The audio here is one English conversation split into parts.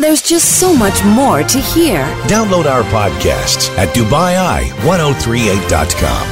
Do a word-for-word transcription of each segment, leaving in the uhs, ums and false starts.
There's just so much more to hear. Download our podcasts at Dubai Eye ten thirty-eight dot com.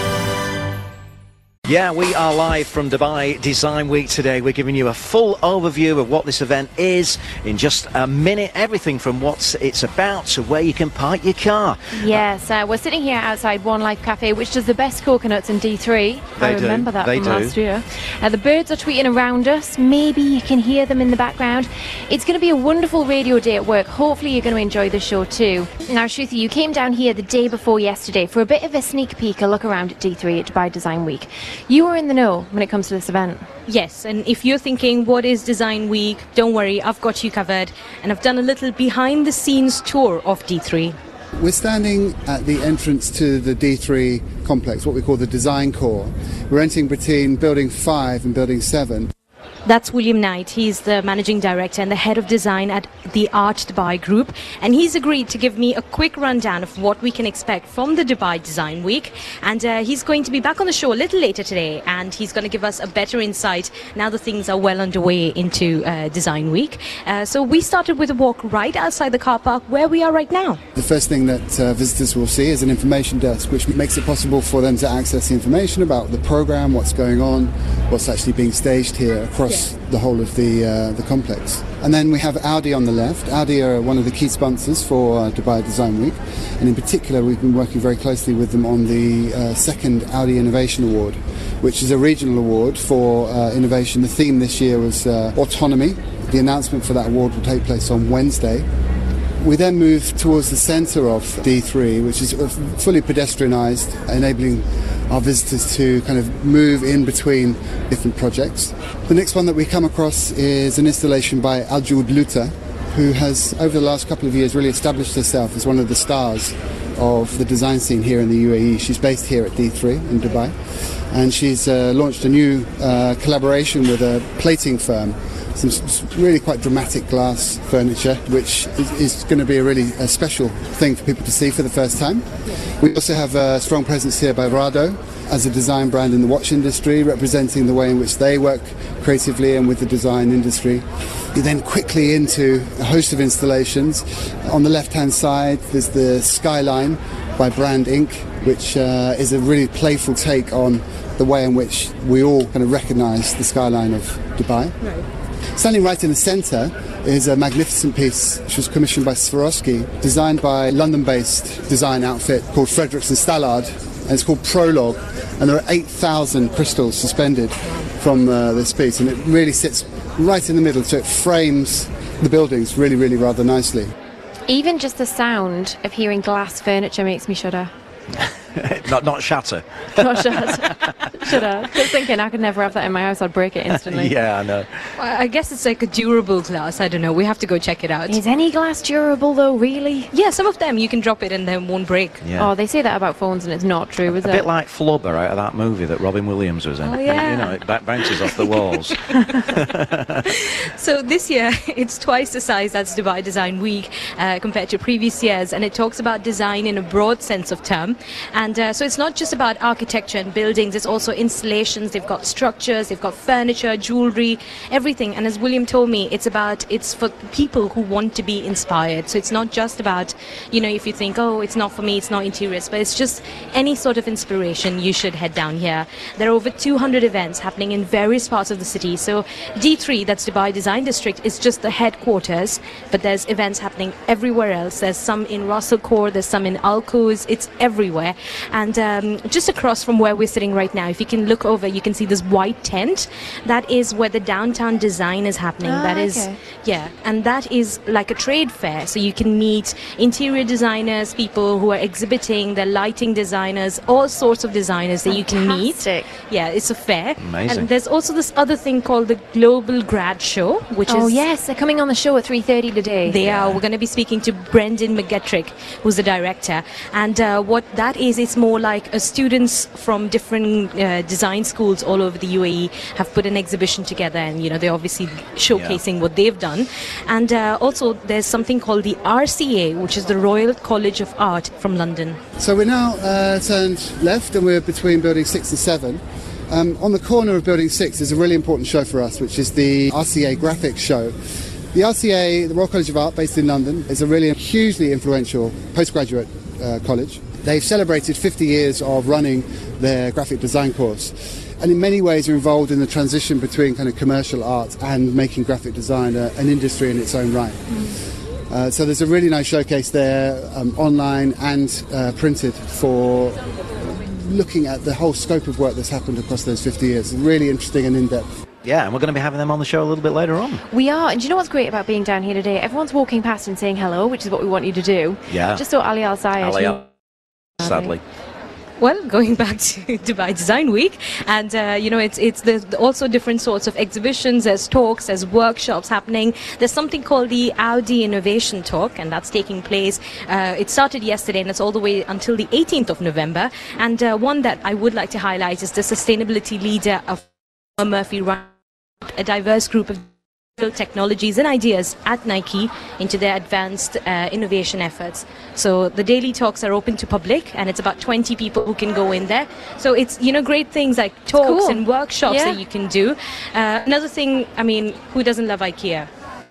Yeah, we are live from Dubai Design Week today. We're giving you a full overview of what this event is in just a minute. Everything from what it's about to where you can park your car. Yes, uh, we're sitting here outside One Life Cafe, which does the best coconuts in D three. They I remember do. that They from do. last year. Uh, the birds are tweeting around us. Maybe you can hear them in the background. It's going to be a wonderful radio day at work. Hopefully you're going to enjoy the show too. Now, Shruti, you came down here the day before yesterday for a bit of a sneak peek, a look around at D three at Dubai Design Week. You were in the know when it comes to this event. Yes, and if you're thinking, what is Design Week? Don't worry, I've got you covered. And I've done a little behind-the-scenes tour of D three. We're standing at the entrance to the D three complex, what we call the Design Core. We're entering between Building five and Building seven. That's William Knight. He's the managing director and the head of design at the Art Dubai Group. And he's agreed to give me a quick rundown of what we can expect from the Dubai Design Week. And uh, he's going to be back on the show a little later today. And he's going to give us a better insight now that things are well underway into uh, Design Week. Uh, so we started with a walk right outside the car park where we are right now. The first thing that uh, visitors will see is an information desk, which makes it possible for them to access the information about the program, what's going on, what's actually being staged here across the whole of the uh, the complex. And then we have Audi on the left. Audi are one of the key sponsors for uh, Dubai Design Week, and in particular we've been working very closely with them on the uh, second Audi Innovation Award, which is a regional award for uh, innovation. The theme this year was uh, autonomy. The announcement for that award will take place on Wednesday. We then move towards the centre of D three, which is fully pedestrianised, enabling our visitors to kind of move in between different projects. The next one that we come across is an installation by Aljoud Luta, who has, over the last couple of years, really established herself as one of the stars of the design scene here in the U A E. She's based here at D three in Dubai, and she's uh, launched a new uh, collaboration with a plating firm, some really quite dramatic glass furniture, which is, is going to be a really a special thing for people to see for the first time. We also have a strong presence here by Rado as a design brand in the watch industry, representing the way in which they work creatively and with the design industry. You then quickly into a host of installations. On the left-hand side, there's the Skyline by Brand Incorporated, which uh, is a really playful take on the way in which we all kind of recognise the skyline of Dubai. Right. Standing right in the centre is a magnificent piece which was commissioned by Swarovski, designed by London-based design outfit called Fredericks and Stallard, and it's called Prologue, and there are eight thousand crystals suspended from uh, this piece, and it really sits right in the middle, so it frames the buildings really, really rather nicely. Even just the sound of hearing glass furniture makes me shudder. not not shatter. Not shudder. Shudder. Just thinking I could never have that in my house, I'd break it instantly. Yeah, I know. Well, I guess it's like a durable glass. I don't know. We have to go check it out. Is any glass durable though, really? Yeah, some of them you can drop it and they won't break. Yeah. Oh, they say that about phones and it's not true, is a it? A bit like Flubber out of that movie that Robin Williams was in. Oh, yeah. You know, it b- bounces off the walls. So this year, it's twice the size as Dubai Design Week uh, compared to previous years, and it talks about design in a broad sense of term. And uh, so it's not just about architecture and buildings, it's also installations, they've got structures, they've got furniture, jewellery, everything. And as William told me, it's about, it's for people who want to be inspired. So it's not just about, you know, if you think, oh, it's not for me, it's not interiors, but it's just any sort of inspiration, you should head down here. There are over two hundred events happening in various parts of the city. So D three, that's Dubai Design District, is just the headquarters, but there's events happening everywhere else. There's some in Russell Khor, there's some in Al Quoz, it's everywhere. And um, just across from where we're sitting right now, if you can look over, you can see this white tent. That is where the downtown design is happening. Ah, that is, okay. yeah, and that is like a trade fair. So you can meet interior designers, people who are exhibiting, the lighting designers, all sorts of designers that you can meet. Fantastic. Yeah, it's a fair. Amazing. And there's also this other thing called the Global Grad Show, which Oh is... yes, they're coming on the show at three thirty today. They are. We're going to be speaking to Brendan McGettrick, who's the director. And uh, what that is, it's more like uh, students from different uh, design schools all over the U A E have put an exhibition together, and you know they're obviously showcasing yeah. what they've done. And uh, also there's something called the R C A, which is the Royal College of Art from London. So we're now uh, turned left, and we're between building six and seven. Um, on the corner of building six is a really important show for us, which is the R C A Graphics Show. The R C A, the Royal College of Art, based in London, is a really hugely influential postgraduate uh, college. They've celebrated fifty years of running their graphic design course, and in many ways are involved in the transition between kind of commercial art and making graphic design a, an industry in its own right. Mm. Uh, so there's a really nice showcase there, um, online and uh, printed, for looking at the whole scope of work that's happened across those fifty years. Really interesting and in-depth. Yeah, and we're going to be having them on the show a little bit later on. We are, and do you know what's great about being down here today? Everyone's walking past and saying hello, which is what we want you to do. Yeah. Just saw Ali Al Zayed. Ali who- Al, sadly. Well, going back to Dubai Design Week, and uh, you know, it's it's there's also different sorts of exhibitions, there's talks, there's workshops happening. There's something called the Audi Innovation Talk, and that's taking place. Uh, it started yesterday, and it's all the way until the eighteenth of November. And uh, one that I would like to highlight is the sustainability leader of Murphy Ryan, a diverse group of technologies and ideas at Nike into their advanced uh, innovation efforts. So the daily talks are open to public, and it's about twenty people who can go in there. So it's, you know, great things like talks cool. and workshops Yeah. that you can do. Uh, another thing, I mean, who doesn't love IKEA?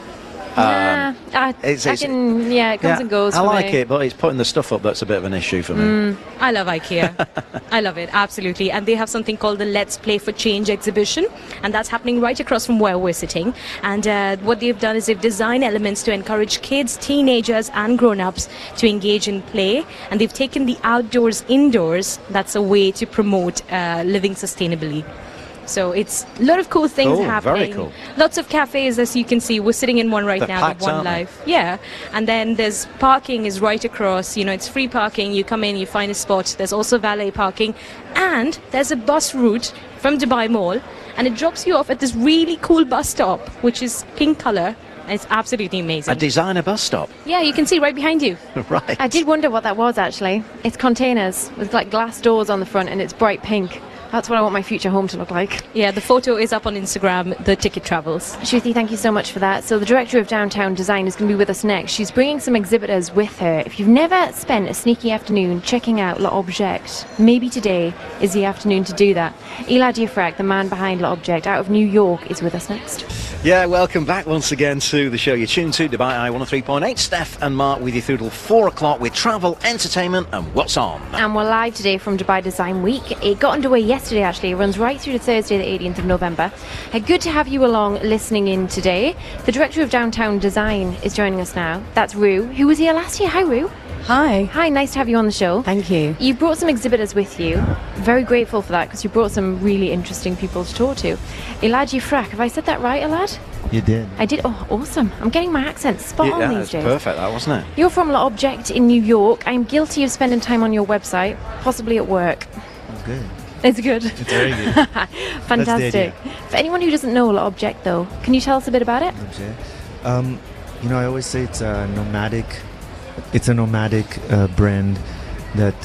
Yeah, I, it's- I it's- can, yeah, it comes Yeah, and goes I for like me. it, but it's putting the stuff up that's a bit of an issue for me. I love IKEA. I love it, absolutely. And they have something called the Let's Play for Change exhibition, and that's happening right across from where we're sitting. And uh, what they've done is they've designed elements to encourage kids, teenagers and grown-ups to engage in play, and they've taken the outdoors indoors. That's a way to promote uh, living sustainably. So it's a lot of cool things Cool, happening. very cool. Lots of cafes, as you can see. We're sitting in one right They're now, packed, the One aren't they? Life. Yeah, and then there's parking is right across. You know, it's free parking. You come in, you find a spot. There's also valet parking, and there's a bus route from Dubai Mall, and it drops you off at this really cool bus stop, which is pink color. And it's absolutely amazing. A designer bus stop. Yeah, you can see right behind you. Right. I did wonder what that was actually. It's containers with like glass doors on the front, and it's bright pink. That's what I want my future home to look like. Yeah, the photo is up on Instagram. The ticket travels. Shruti, thank you so much for that. So the Director of Downtown Design is going to be with us next. She's bringing some exhibitors with her. If you've never spent a sneaky afternoon checking out L'Object, maybe today is the afternoon to do that. Eli Diafrag, the man behind L'Object out of New York, is with us next. Yeah, welcome back once again to the show. You're tuned to Dubai Eye one oh three point eight. Steph and Mark with you through till four o'clock with travel, entertainment and what's on. And we're live today from Dubai Design Week. It got underway yesterday actually. It runs right through to Thursday the eighteenth of November. Uh, good to have you along listening in today. The Director of Downtown Design is joining us now. That's Rue, who was here last year. Hi Rue. Hi. Hi, nice to have you on the show. Thank you. You've brought some exhibitors with you. Very grateful for that because you brought some really interesting people to talk to. Elad Diafrag, have I said that right, Elad? You did. I did. Oh, awesome. I'm getting my accent spot Yeah, on these it's days. perfect, that wasn't it? You're from L'Object in New York. I'm guilty of spending time on your website, possibly at work. Oh, good. It's good. It's very good. Fantastic. idea. For anyone who doesn't know L'Object, though, can you tell us a bit about it? Okay. Um, you know, I always say it's a nomadic. It's a nomadic uh, brand that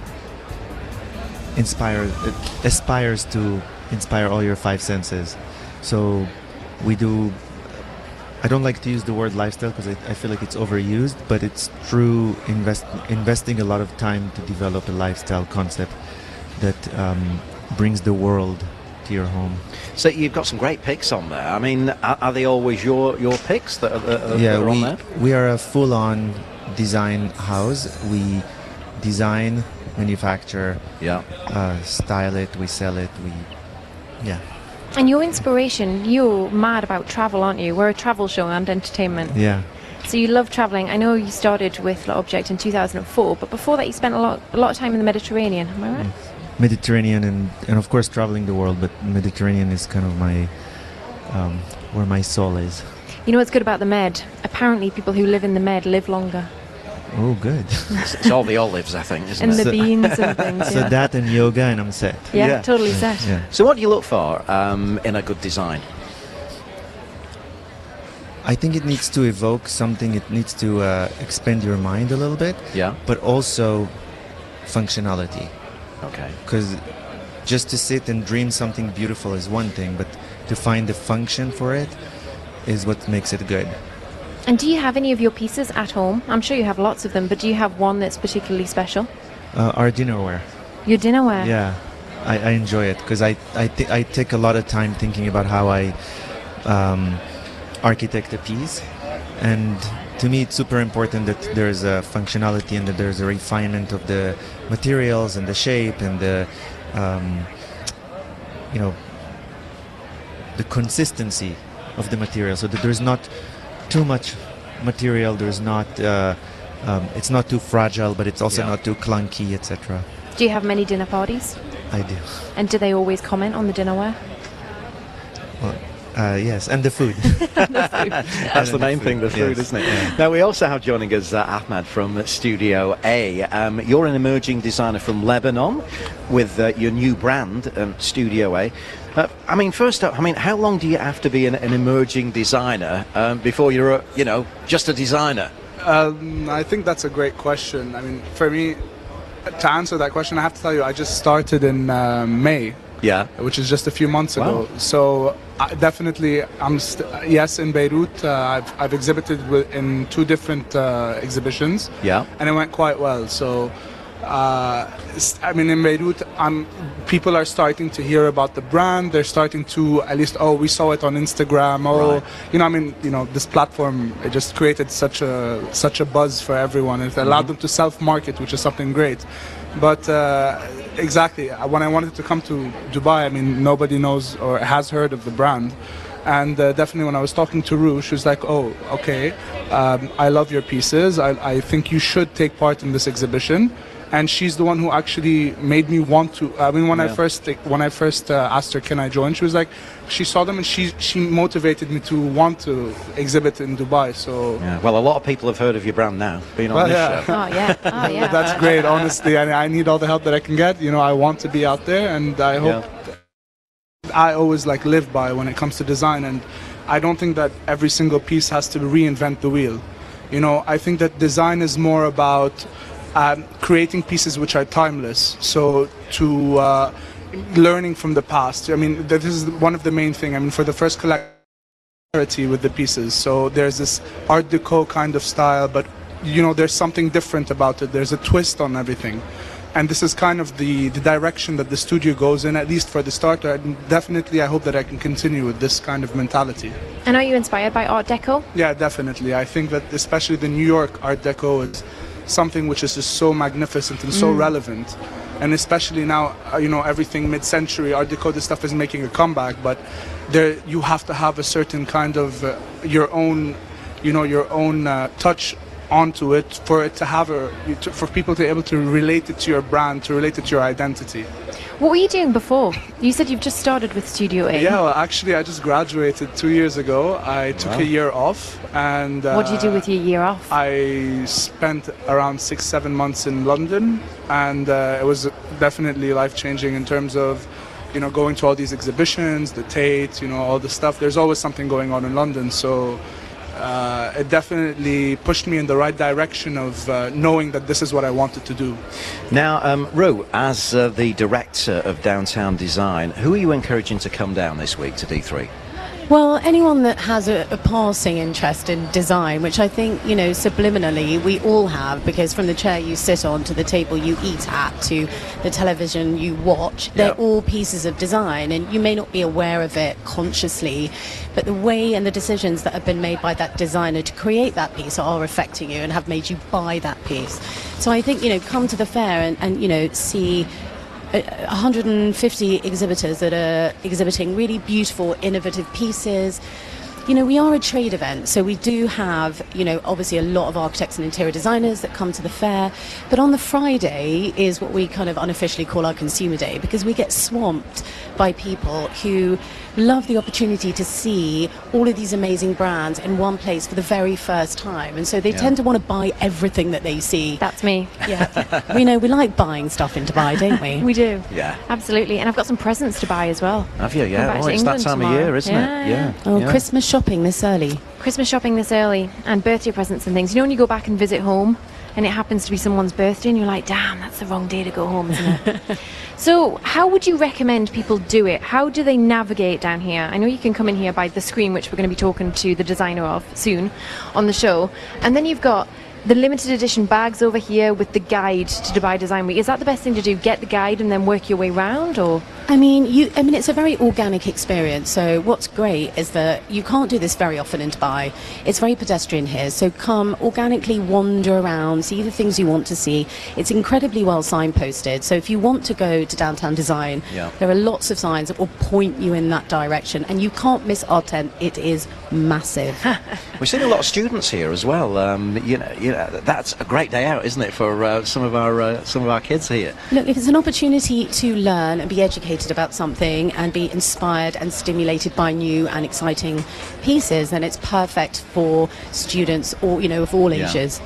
inspires, it aspires to inspire all your five senses. So we do. I don't like to use the word lifestyle because I, I feel like it's overused, but it's true invest, investing a lot of time to develop a lifestyle concept that um, brings the world to your home. So you've got some great picks on there. I mean, are, are they always your, your picks that are, that are, yeah, that are on we there? we are a full-on design house. We design, manufacture, Yeah. uh, style it, we sell it. We, yeah, And your inspiration, you're mad about travel, aren't you? We're a travel show and entertainment. yeah. So you love travelling. I know you started with L'Object in two thousand four, but before that you spent a lot, a lot of time in the Mediterranean. Am I right? Mediterranean and and of course traveling the world, but Mediterranean is kind of my um, where my soul is. You know what's good about the Med? Apparently people who live in the Med live longer. Oh, good. It's, it's all the olives, I think, isn't And it? the So- beans and things. So Yeah, that and yoga, and I'm set. yeah, Yeah. totally set. Yeah. So what do you look for um, in a good design? I think it needs to evoke something. It needs to uh, expand your mind a little bit, Yeah. but also functionality. Okay. Because just to sit and dream something beautiful is one thing, but to find the function for it is what makes it good. And do you have any of your pieces at home? I'm sure you have lots of them, but do you have one that's particularly special? Uh, our dinnerware. Your dinnerware? Yeah, I, I enjoy it because I I, th- I take a lot of time thinking about how I um, architect a piece, and to me, it's super important that there's a functionality and that there's a refinement of the materials and the shape and the, um, you know, the consistency of the material, so that there's not too much material. There's not, uh, um, it's not too fragile, but it's also Yeah. not too clunky, et cetera. Do you have many dinner parties? I do. And do they always comment on the dinnerware? Well, uh, yes, and the food. That's the main thing, the food, Yes. isn't it? Yeah. Now, we also have joining us uh, Ahmad from Studio A. Um, you're an emerging designer from Lebanon with uh, your new brand, um, Studio A. Uh, I mean, first up, I mean, how long do you have to be an, an emerging designer um, before you're, a, you know, just a designer? Um, I think that's a great question. I mean, for me, to answer that question, I have to tell you, I just started in uh, May. Yeah. Which is just a few months Wow. ago. So I definitely, I'm st- yes in Beirut. Uh, I've, I've exhibited with, in two different uh, exhibitions. Yeah. And it went quite well. So, uh, s- I mean, in Beirut, I'm, people are starting to hear about the brand. They're starting to at least, oh, we saw it on Instagram. Oh, Right. you know, I mean, you know, this platform, it just created such a such a buzz for everyone. It allowed Mm-hmm. them to self-market, which is something great. But uh, exactly, when I wanted to come to Dubai, I mean, nobody knows or has heard of the brand. And uh, definitely when I was talking to Rue, she was like, oh, okay, um, I love your pieces. I, I think you should take part in this exhibition. And she's the one who actually made me want to. I mean, when I Yeah. first when I first uh, asked her, can I join? She was like, she saw them and she she motivated me to want to exhibit in Dubai. So Yeah. Well, a lot of people have heard of your brand now, being on Well, this yeah. show. Oh, yeah. Oh, yeah. that's great. Honestly, I, I need all the help that I can get. You know, I want to be out there, and I hope. I always like live by when it comes to design, and I don't think that every single piece has to reinvent the wheel. You know, I think that design is more about um, creating pieces which are timeless. So to uh, learning from the past. I mean, this is one of the main thing. I mean, for the first collection with the pieces. So there's this Art Deco kind of style, but you know, there's something different about it. There's a twist on everything. And this is kind of the, the direction that the studio goes in, at least for the starter. And definitely, I hope that I can continue with this kind of mentality. And are you inspired by Art Deco? Yeah, definitely. I think that especially the New York Art Deco is something which is just so magnificent and so relevant. And especially now, uh, you know, everything mid-century, Art Deco, this stuff is making a comeback. But there, you have to have a certain kind of uh, your own, you know, your own uh, touch onto it for it to have a to, for people to be able to relate it to your brand, to relate it to your identity. What were you doing before? You said you've just started with Studio A. Yeah, well, actually, I just graduated two years ago. I took Wow. a year off, and uh, What did you do with your year off? I spent around six, seven months in London, and uh, it was definitely life-changing in terms of, you know, going to all these exhibitions, the Tate, you know, all the stuff. There's always something going on in London, so uh, it definitely pushed me in the right direction of uh, knowing that this is what I wanted to do. Now, um, Rue, as uh, the director of Downtown Design, who are you encouraging to come down this week to D three? Well, anyone that has a, a passing interest in design, which I think, you know, subliminally we all have, because from the chair you sit on to the table you eat at to the television you watch, they're Yep. all pieces of design, and you may not be aware of it consciously, but the way and the decisions that have been made by that designer to create that piece are affecting you and have made you buy that piece. So I think, you know, come to the fair and, and you know, see one hundred fifty exhibitors that are exhibiting really beautiful, innovative pieces. You know, we are a trade event, so we do have, you know, obviously a lot of architects and interior designers that come to the fair. But on the Friday is what we kind of unofficially call our consumer day, because we get swamped by people who love the opportunity to see all of these amazing brands in one place for the very first time. And so they Yeah. tend to want to buy everything that they see. That's me. Yeah, we know we like buying stuff in Dubai, don't we? We do. Yeah. Absolutely. And I've got some presents to buy as well. Have you? Come Yeah. back Oh, to it's that England time of tomorrow. year, isn't Yeah, it? Yeah. Oh, yeah. Christmas shopping this early. Christmas shopping this early and birthday presents and things. You know when you go back and visit home and it happens to be someone's birthday and you're like, damn, that's the wrong day to go home, isn't it? So how would you recommend people do it? How do they navigate down here? I know you can come in here by the screen, which we're going to be talking to the designer of soon on the show. And then you've got the limited edition bags over here with the guide to Dubai Design Week. Is that the best thing to do? Get the guide and then work your way round, or? I mean, you. I mean, it's a very organic experience. So what's great is that you can't do this very often in Dubai. It's very pedestrian here. So come organically wander around, see the things you want to see. It's incredibly well signposted. So if you want to go to downtown design, yeah. there are lots of signs that will point you in that direction. And you can't miss our tent. It is massive. We've seen a lot of students here as well. Um, you know, you know, that's a great day out, isn't it, for uh, some of our uh, some of our kids here? Look, if it's an opportunity to learn and be educated about something and be inspired and stimulated by new and exciting pieces, then it's perfect for students, or you know, of all Yeah. ages.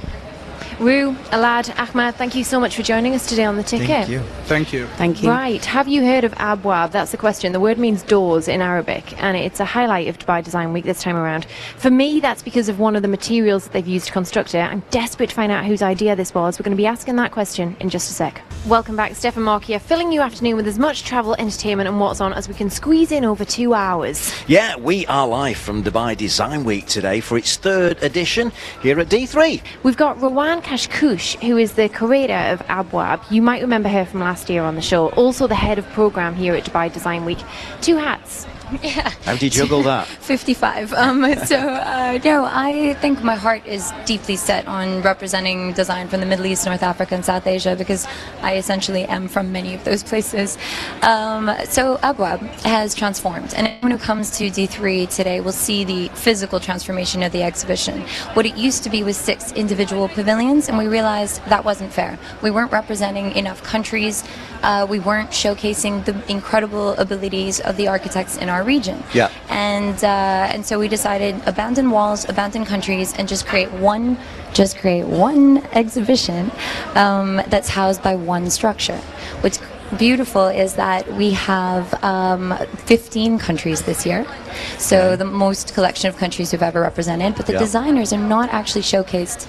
Roo, Alad, Ahmad, thank you so much for joining us today on The Ticket. Thank you. Thank you. Thank you. Right, have you heard of Abwab? That's the question. The word means doors in Arabic, and it's a highlight of Dubai Design Week this time around. For me, that's because of one of the materials that they've used to construct it. I'm desperate to find out whose idea this was. We're going to be asking that question in just a sec. Welcome back, Stefan Mark here, filling your afternoon with as much travel, entertainment and what's on as we can squeeze in over two hours. Yeah, we are live from Dubai Design Week today for its third edition here at D three. We've got Rowan Kashkush, who is the curator of Abwab. You might remember her from last year on the show. Also the head of programme here at Dubai Design Week. Two hats. Yeah. How do you juggle that? fifty-five. Um, so, uh, no, I think my heart is deeply set on representing design from the Middle East, North Africa, and South Asia, because I essentially am from many of those places. Um, so, Abwab has transformed, and anyone who comes to D three today will see the physical transformation of the exhibition. What it used to be was six individual pavilions, and we realized that wasn't fair. We weren't representing enough countries. Uh, we weren't showcasing the incredible abilities of the architects in our region. Yeah. And uh, and so we decided abandon walls, abandon countries, and just create one, just create one exhibition um, that's housed by one structure. What's beautiful is that we have um, fifteen countries this year, so the most collection of countries we've ever represented. But the Yeah. designers are not actually showcased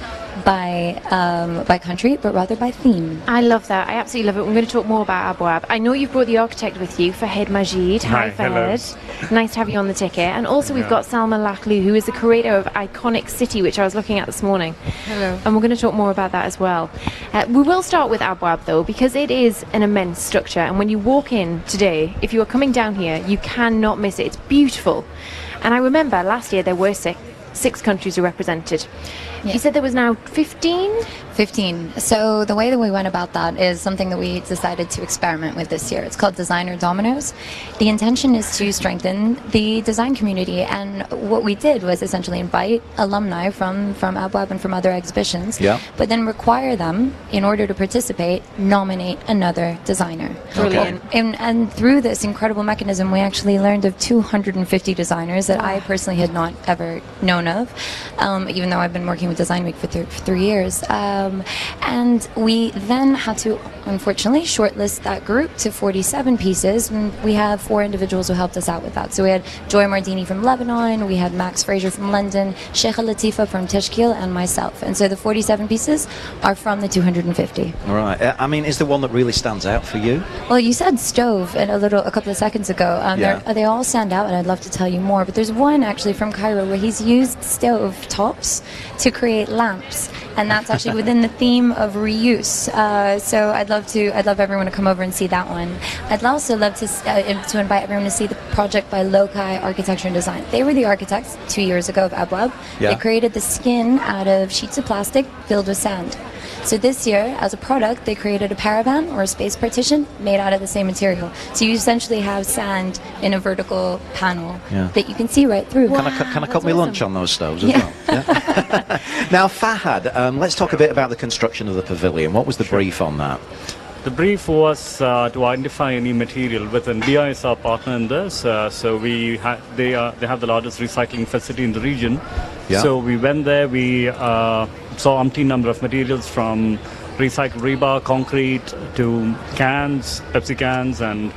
by um, by country, but rather by theme. I love that. I absolutely love it. We're going to talk more about Abwab. I know you've brought the architect with you, Fahed Majid. Hi, hello. Fahed. Nice to have you on the ticket. And also we've Yeah. got Salma Lakhlu, who is the curator of Iconic City, which I was looking at this morning. Hello. And we're going to talk more about that as well. Uh, we will start with Abwab, though, because it is an immense structure. And when you walk in today, if you are coming down here, you cannot miss it. It's beautiful. And I remember last year there were six, six countries were represented. Yeah. You said there was now fifteen? fifteen. So the way that we went about that is something that we decided to experiment with this year. It's called Designer Dominoes. The intention is to strengthen the design community, and what we did was essentially invite alumni from, from Abwab and from other exhibitions, Yeah. but then require them, in order to participate, nominate another designer. Brilliant. And, and through this incredible mechanism, we actually learned of two hundred fifty designers that I personally had not ever known of, um, even though I've been working with Design Week for, th- for three years. Um, and we then had to, unfortunately, shortlist that group to forty-seven pieces, and we have four individuals who helped us out with that. So we had Joy Mardini from Lebanon, we had Max Fraser from London, Sheikha Latifa from Tashkil, and myself. And so the forty-seven pieces are from the two hundred fifty. All right. Uh, I mean, is there one that really stands out for you? Well, you said stove a little, a couple of seconds ago. Um, Yeah. they're- They all stand out, and I'd love to tell you more. But there's one actually from Cairo where he's used stove tops to create lamps, and that's actually within the theme of reuse. Uh, so I'd love to, I'd love everyone to come over and see that one. I'd also love to s- uh, to invite everyone to see the project by Lokai Architecture and Design. They were the architects two years ago of Abwab. Yeah. They created the skin out of sheets of plastic filled with sand. So this year, as a product, they created a paravan or a space partition made out of the same material. So you essentially have sand in a vertical panel Yeah. that you can see right through. Can I, cu- can I cut my lunch on those stoves as Yeah. well? Yeah. Now, Fahad, um, let's talk a bit about the construction of the pavilion. What was the brief on that? The brief was uh, to identify any material within. B I is our partner in this, uh, so we ha- they are they have the largest recycling facility in the region. Yeah. So we went there. We uh, saw umpteen number of materials, from recycled rebar, concrete, to cans, Pepsi cans, and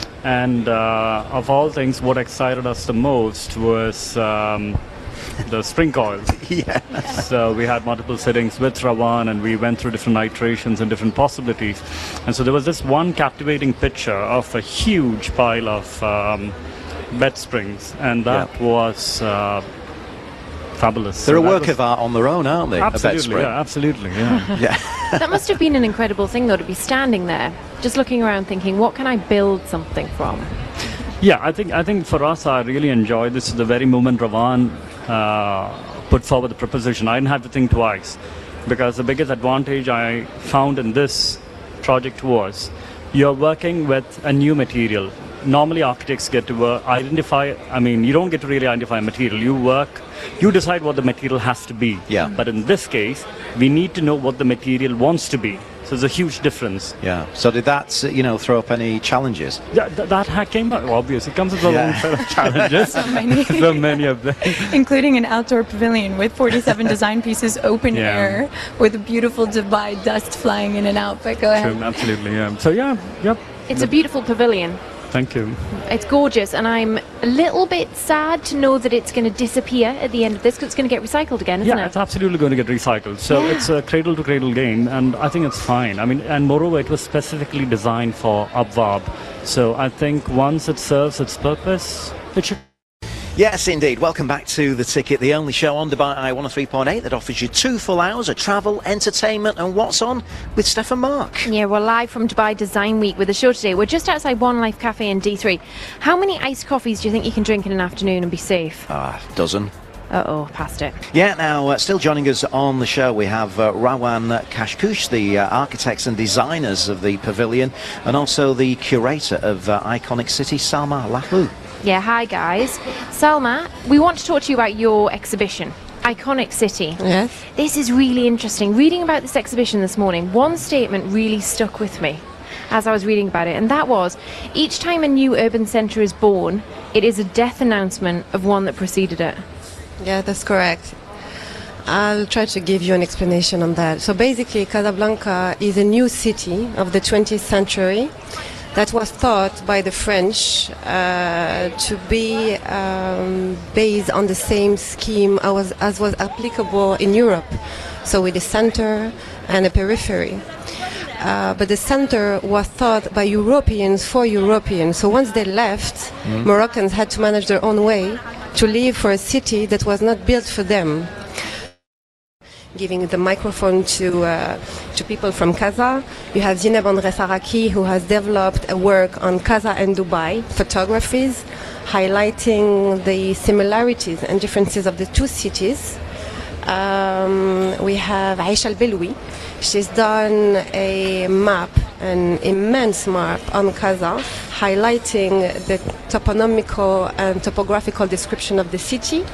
and uh, of all things, what excited us the most was um, the spring coils. Yeah. So we had multiple sittings with Rawan, and we went through different iterations and different possibilities. And so there was this one captivating picture of a huge pile of um, bed springs, and that Yeah. was uh, fabulous. They're So a that work was- of art on their own, aren't they? Absolutely, yeah, absolutely, yeah. yeah. That must have been an incredible thing, though, to be standing there, just looking around thinking, what can I build something from? Yeah, I think I think for us, I really enjoyed this. The very moment Ravan uh, put forward the proposition, I didn't have to think twice, because the biggest advantage I found in this project was you're working with a new material. Normally, architects get to uh, identify. I mean, you don't get to really identify material. You work, you decide what the material has to be. Yeah. But in this case, we need to know what the material wants to be. So there's a huge difference. Yeah. So did that, uh, you know, throw up any challenges? Yeah, th- that ha- came out obvious. It comes with a Yeah. long set of challenges. So many. so many of them. Including an outdoor pavilion with forty-seven design pieces, open Yeah. air, with a beautiful Dubai dust flying in and out. But go ahead. True, absolutely, yeah. So yeah, yep. It's a beautiful pavilion. Thank you. It's gorgeous, and I'm a little bit sad to know that it's going to disappear at the end of this, because it's going to get recycled again, isn't Yeah, it? it's absolutely going to get recycled. So Yeah. it's a cradle to cradle game, and I think it's fine. I mean, and moreover, it was specifically designed for Abwab. So I think once it serves its purpose, it should. Yes, indeed. Welcome back to The Ticket, the only show on Dubai Eye one oh three point eight that offers you two full hours of travel, entertainment and what's on with Steph and Mark. Yeah, we're live from Dubai Design Week with the show today. We're just outside One Life Cafe in D three. How many iced coffees do you think you can drink in an afternoon and be safe? Ah, dozen. Uh-oh, past it. Yeah, now, uh, still joining us on the show, we have uh, Rawan Kashkush, the uh, architects and designers of the pavilion, and also the curator of uh, Iconic City, Salma Lahu. Yeah, hi guys. Salma, we want to talk to you about your exhibition, Iconic City. Yes. This is really interesting. Reading about this exhibition this morning, one statement really stuck with me as I was reading about it, and that was, each time a new urban centre is born, it is a death announcement of one that preceded it. Yeah, that's correct. I'll try to give you an explanation on that. So basically, Casablanca is a new city of the twentieth century that was thought by the French uh, to be um, based on the same scheme as was, as was applicable in Europe. So with a center and a periphery. Uh, but the center was thought by Europeans for Europeans. So once they left, Mm. Moroccans had to manage their own way to live for a city that was not built for them. Giving the microphone to uh, to people from Casa. You have Zineb André Saraki, who has developed a work on Casa and Dubai photographies, highlighting the similarities and differences of the two cities. Um, we have Aisha Al-Beloui. She's done a map, an immense map on Casa, highlighting the toponymical and topographical description of the city.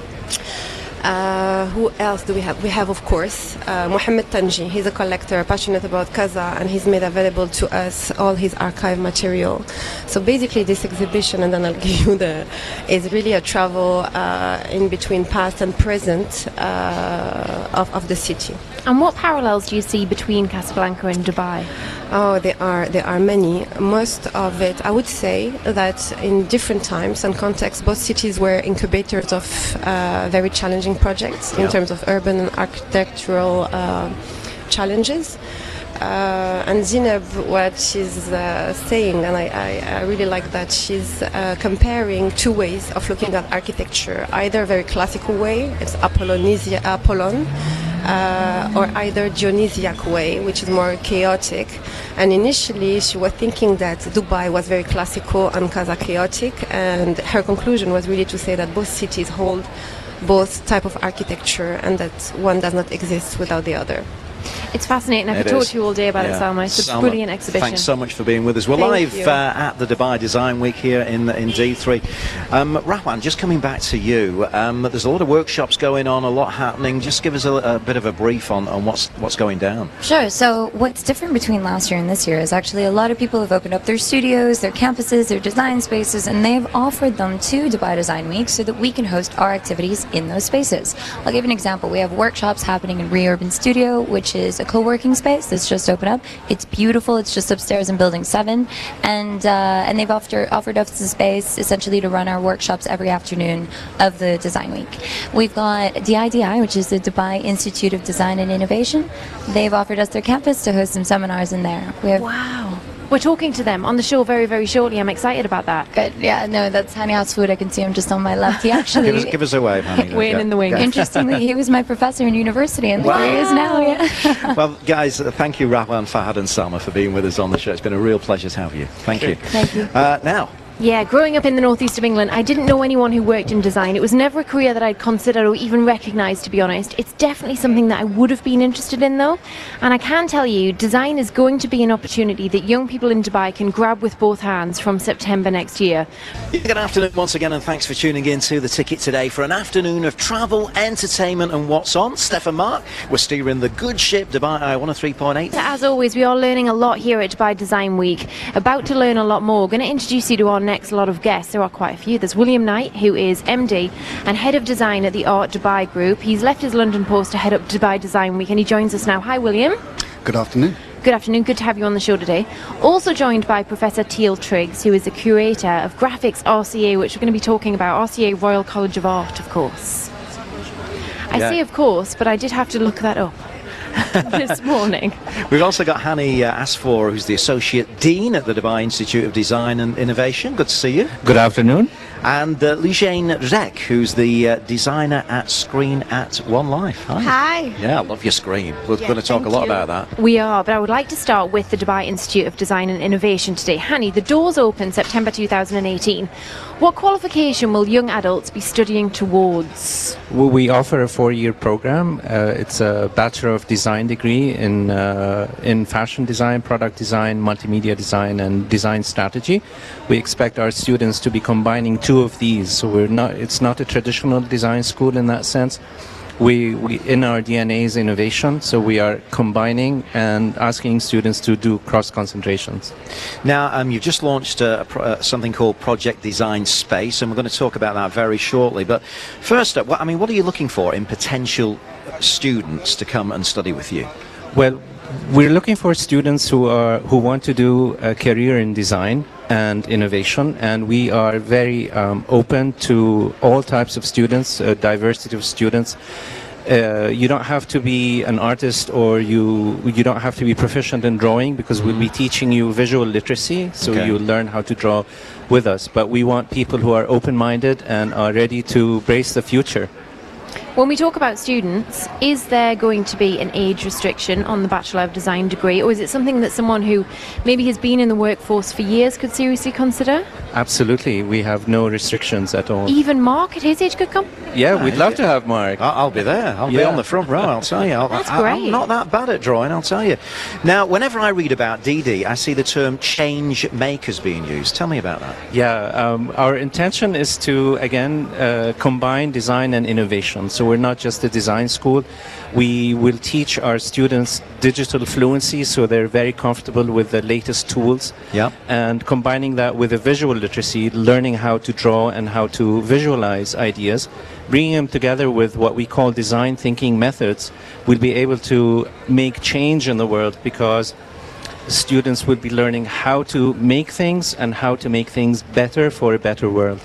Uh, who else do we have? We have, of course, uh, Mohamed Tanji. He's a collector, passionate about Casa, and he's made available to us all his archive material. So basically, this exhibition, and then I'll give you the, is really a travel uh, in between past and present uh, of, of the city. And what parallels do you see between Casablanca and Dubai? Oh, there are there are many. Most of it, I would say that in different times and contexts, both cities were incubators of uh, very challenging projects in Yeah. terms of urban and architectural uh, challenges. Uh, and Zineb, what she's uh, saying, and I, I, I really like that, she's uh, comparing two ways of looking at architecture. Either a very classical way, it's Apollonisia, Apollon, uh, or either Dionysiac way, which is more chaotic. And initially she was thinking that Dubai was very classical and Casa chaotic, and her conclusion was really to say that both cities hold both type of architecture and that one does not exist without the other. It's fascinating. I It could talk is. to you all day about Yeah. it, Salma. It's a Salma, brilliant exhibition. Thanks so much for being with us. We're Thank live you. uh, at the Dubai Design Week here in in D three. Um, Rahwan, just coming back to you, um, there's a lot of workshops going on, a lot happening. Just give us a, a bit of a brief on, on what's what's going down. Sure. So what's different between last year and this year is actually a lot of people have opened up their studios, their campuses, their design spaces, and they've offered them to Dubai Design Week so that we can host our activities in those spaces. I'll give you an example. We have workshops happening in Re-Urban Studio, which is a co-working space that's just opened up. It's beautiful. It's just upstairs in Building seven, and uh, and they've offered offered us the space essentially to run our workshops every afternoon of the Design Week. We've got D I D I, which is the Dubai Institute of Design and Innovation. They've offered us their campus to host some seminars in there. We have Wow. We're talking to them on the show very, very shortly. I'm excited about that. Good. Yeah, no, that's Hani Asfood. I can see him just on my left. He actually... give, us, give us a wave, Hani. Waiting in the wing. Interestingly, he was my professor in university, and wow. there he is now, yeah. Well, guys, uh, thank you, Rahwan, Fahad and Salma, for being with us on the show. It's been a real pleasure to have you. Thank you. Thank you. Uh, now... Yeah, growing up in the northeast of England, I didn't know anyone who worked in design. It was never a career that I'd considered or even recognised, to be honest. It's definitely something that I would have been interested in, though. And I can tell you, design is going to be an opportunity that young people in Dubai can grab with both hands from September next year. Good afternoon once again, and thanks for tuning in to The Ticket today for an afternoon of travel, entertainment and what's on. Steph and Mark, we're steering the good ship, Dubai Eye one oh three point eight. As always, we are learning a lot here at Dubai Design Week. About to learn a lot more. Going to introduce you to our next lot of guests. There are quite a few. There's William Knight, who is M D and Head of Design at the Art Dubai Group. He's left his London post to head up Dubai Design Week, and he joins us now. Hi, William. Good afternoon. Good afternoon. Good to have you on the show today. Also joined by Professor Teal Triggs, who is the Curator of Graphics R C A, which we're going to be talking about. R C A, Royal College of Art, of course. I Yeah. say of course, but I did have to look that up this morning. We've also got Hani uh, Asfour, who's the Associate Dean at the Dubai Institute of Design and Innovation. Good to see you. Good afternoon. And uh, Lijane Zek, who's the uh, designer at Screen at One Life. Hi. Hi. Yeah, I love your screen. We're Yeah, going to talk a thank lot you. about that. We are, but I would like to start with the Dubai Institute of Design and Innovation today. Hani, the doors open September two thousand eighteen. What qualification will young adults be studying towards? Well, we offer a four-year program. Uh, it's a Bachelor of Design degree in uh, in fashion design, product design, multimedia design, and design strategy. We expect our students to be combining two of these. So we're not. It's not a traditional design school in that sense. We, we in our D N A is innovation, so we are combining and asking students to do cross concentrations. Now, um, you've just launched uh, a pro uh, something called Project Design Space, and we're going to talk about that very shortly. But first up, what, I mean, what are you looking for in potential students to come and study with you? Well, we're looking for students who are who want to do a career in design and innovation, and we are very um, open to all types of students, a diversity of students. Uh, you don't have to be an artist, or you you don't have to be proficient in drawing, because we'll be teaching you visual literacy, so Okay. you learn how to draw with us. But we want people who are open-minded and are ready to embrace the future. When we talk about students, is there going to be an age restriction on the Bachelor of Design degree, or is it something that someone who maybe has been in the workforce for years could seriously consider? Absolutely, we have no restrictions at all. Even Mark at his age could come? Yeah, we'd love to have Mark. I'll, I'll be there. I'll be Yeah. on the front row, I'll tell you. I'll, That's I, great. I'm not that bad at drawing, I'll tell you. Now, whenever I read about D D, I see the term change makers being used. Tell me about that. Yeah, um, our intention is to, again, uh, combine design and innovation. So we're not just a design school. We will teach our students digital fluency, so they're very comfortable with the latest tools. Yeah. And combining that with a visual literacy, learning how to draw and how to visualize ideas, bringing them together with what we call design thinking methods, we'll be able to make change in the world, because students will be learning how to make things and how to make things better for a better world.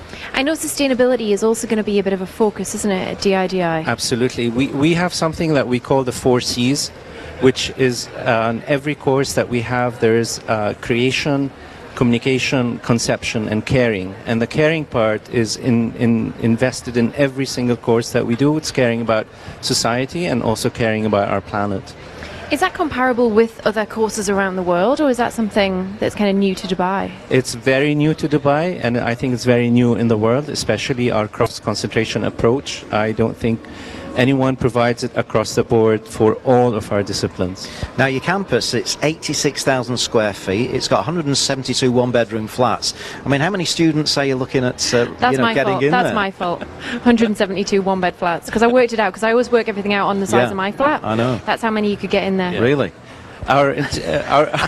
I know sustainability is also going to be a bit of a focus, isn't it, at D I D I? Absolutely. We, we have something that we call the four C's, which is uh, on every course that we have, there is uh, creation, communication, conception, and caring. And the caring part is in, in invested in every single course that we do. It's caring about society and also caring about our planet. Is that comparable with other courses around the world, or is that something that's kind of new to Dubai? It's very new to Dubai, and I think it's very new in the world, especially our cross-concentration approach. I don't think anyone provides it across the board for all of our disciplines. Now, your campus, it's eighty-six thousand square feet. It's got one hundred seventy-two one-bedroom flats. I mean, how many students are you looking at uh, That's you know, my getting fault. in That's there? my fault. one hundred seventy-two one-bed flats, because I worked it out, because I always work everything out on the size Yeah, of my flat. I know. That's how many you could get in there. Really? Our, uh,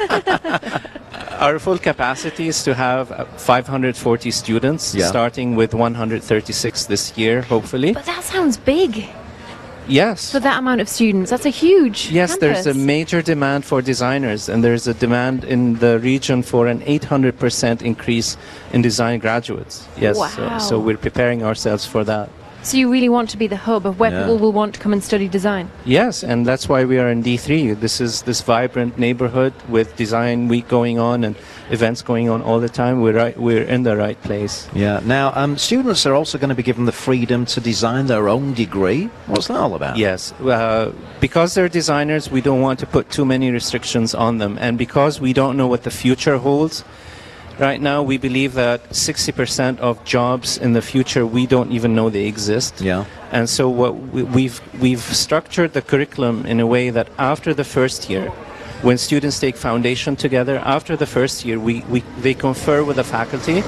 our, our full capacity is to have uh, five hundred forty students, Yeah. starting with one hundred thirty-six this year, hopefully. But that sounds big Yes. for that amount of students. That's a huge Yes, there's a campus. major demand for designers, and there's a demand in the region for an eight hundred percent increase in design graduates. Yes, so, Wow. so we're preparing ourselves for that. So you really want to be the hub of where Yeah. people will want to come and study design? Yes, and that's why we are in D three. This is this vibrant neighborhood with Design Week going on and events going on all the time. We're right, we're in the right place. Yeah. Now, um, students are also going to be given the freedom to design their own degree. What's that all about? Yes, uh, because they're designers, we don't want to put too many restrictions on them, and because we don't know what the future holds. Right now, we believe that sixty percent of jobs in the future we don't even know they exist. Yeah. And so what we, we've we've structured the curriculum in a way that after the first year, when students take foundation together, after the first year, we, we they confer with the faculty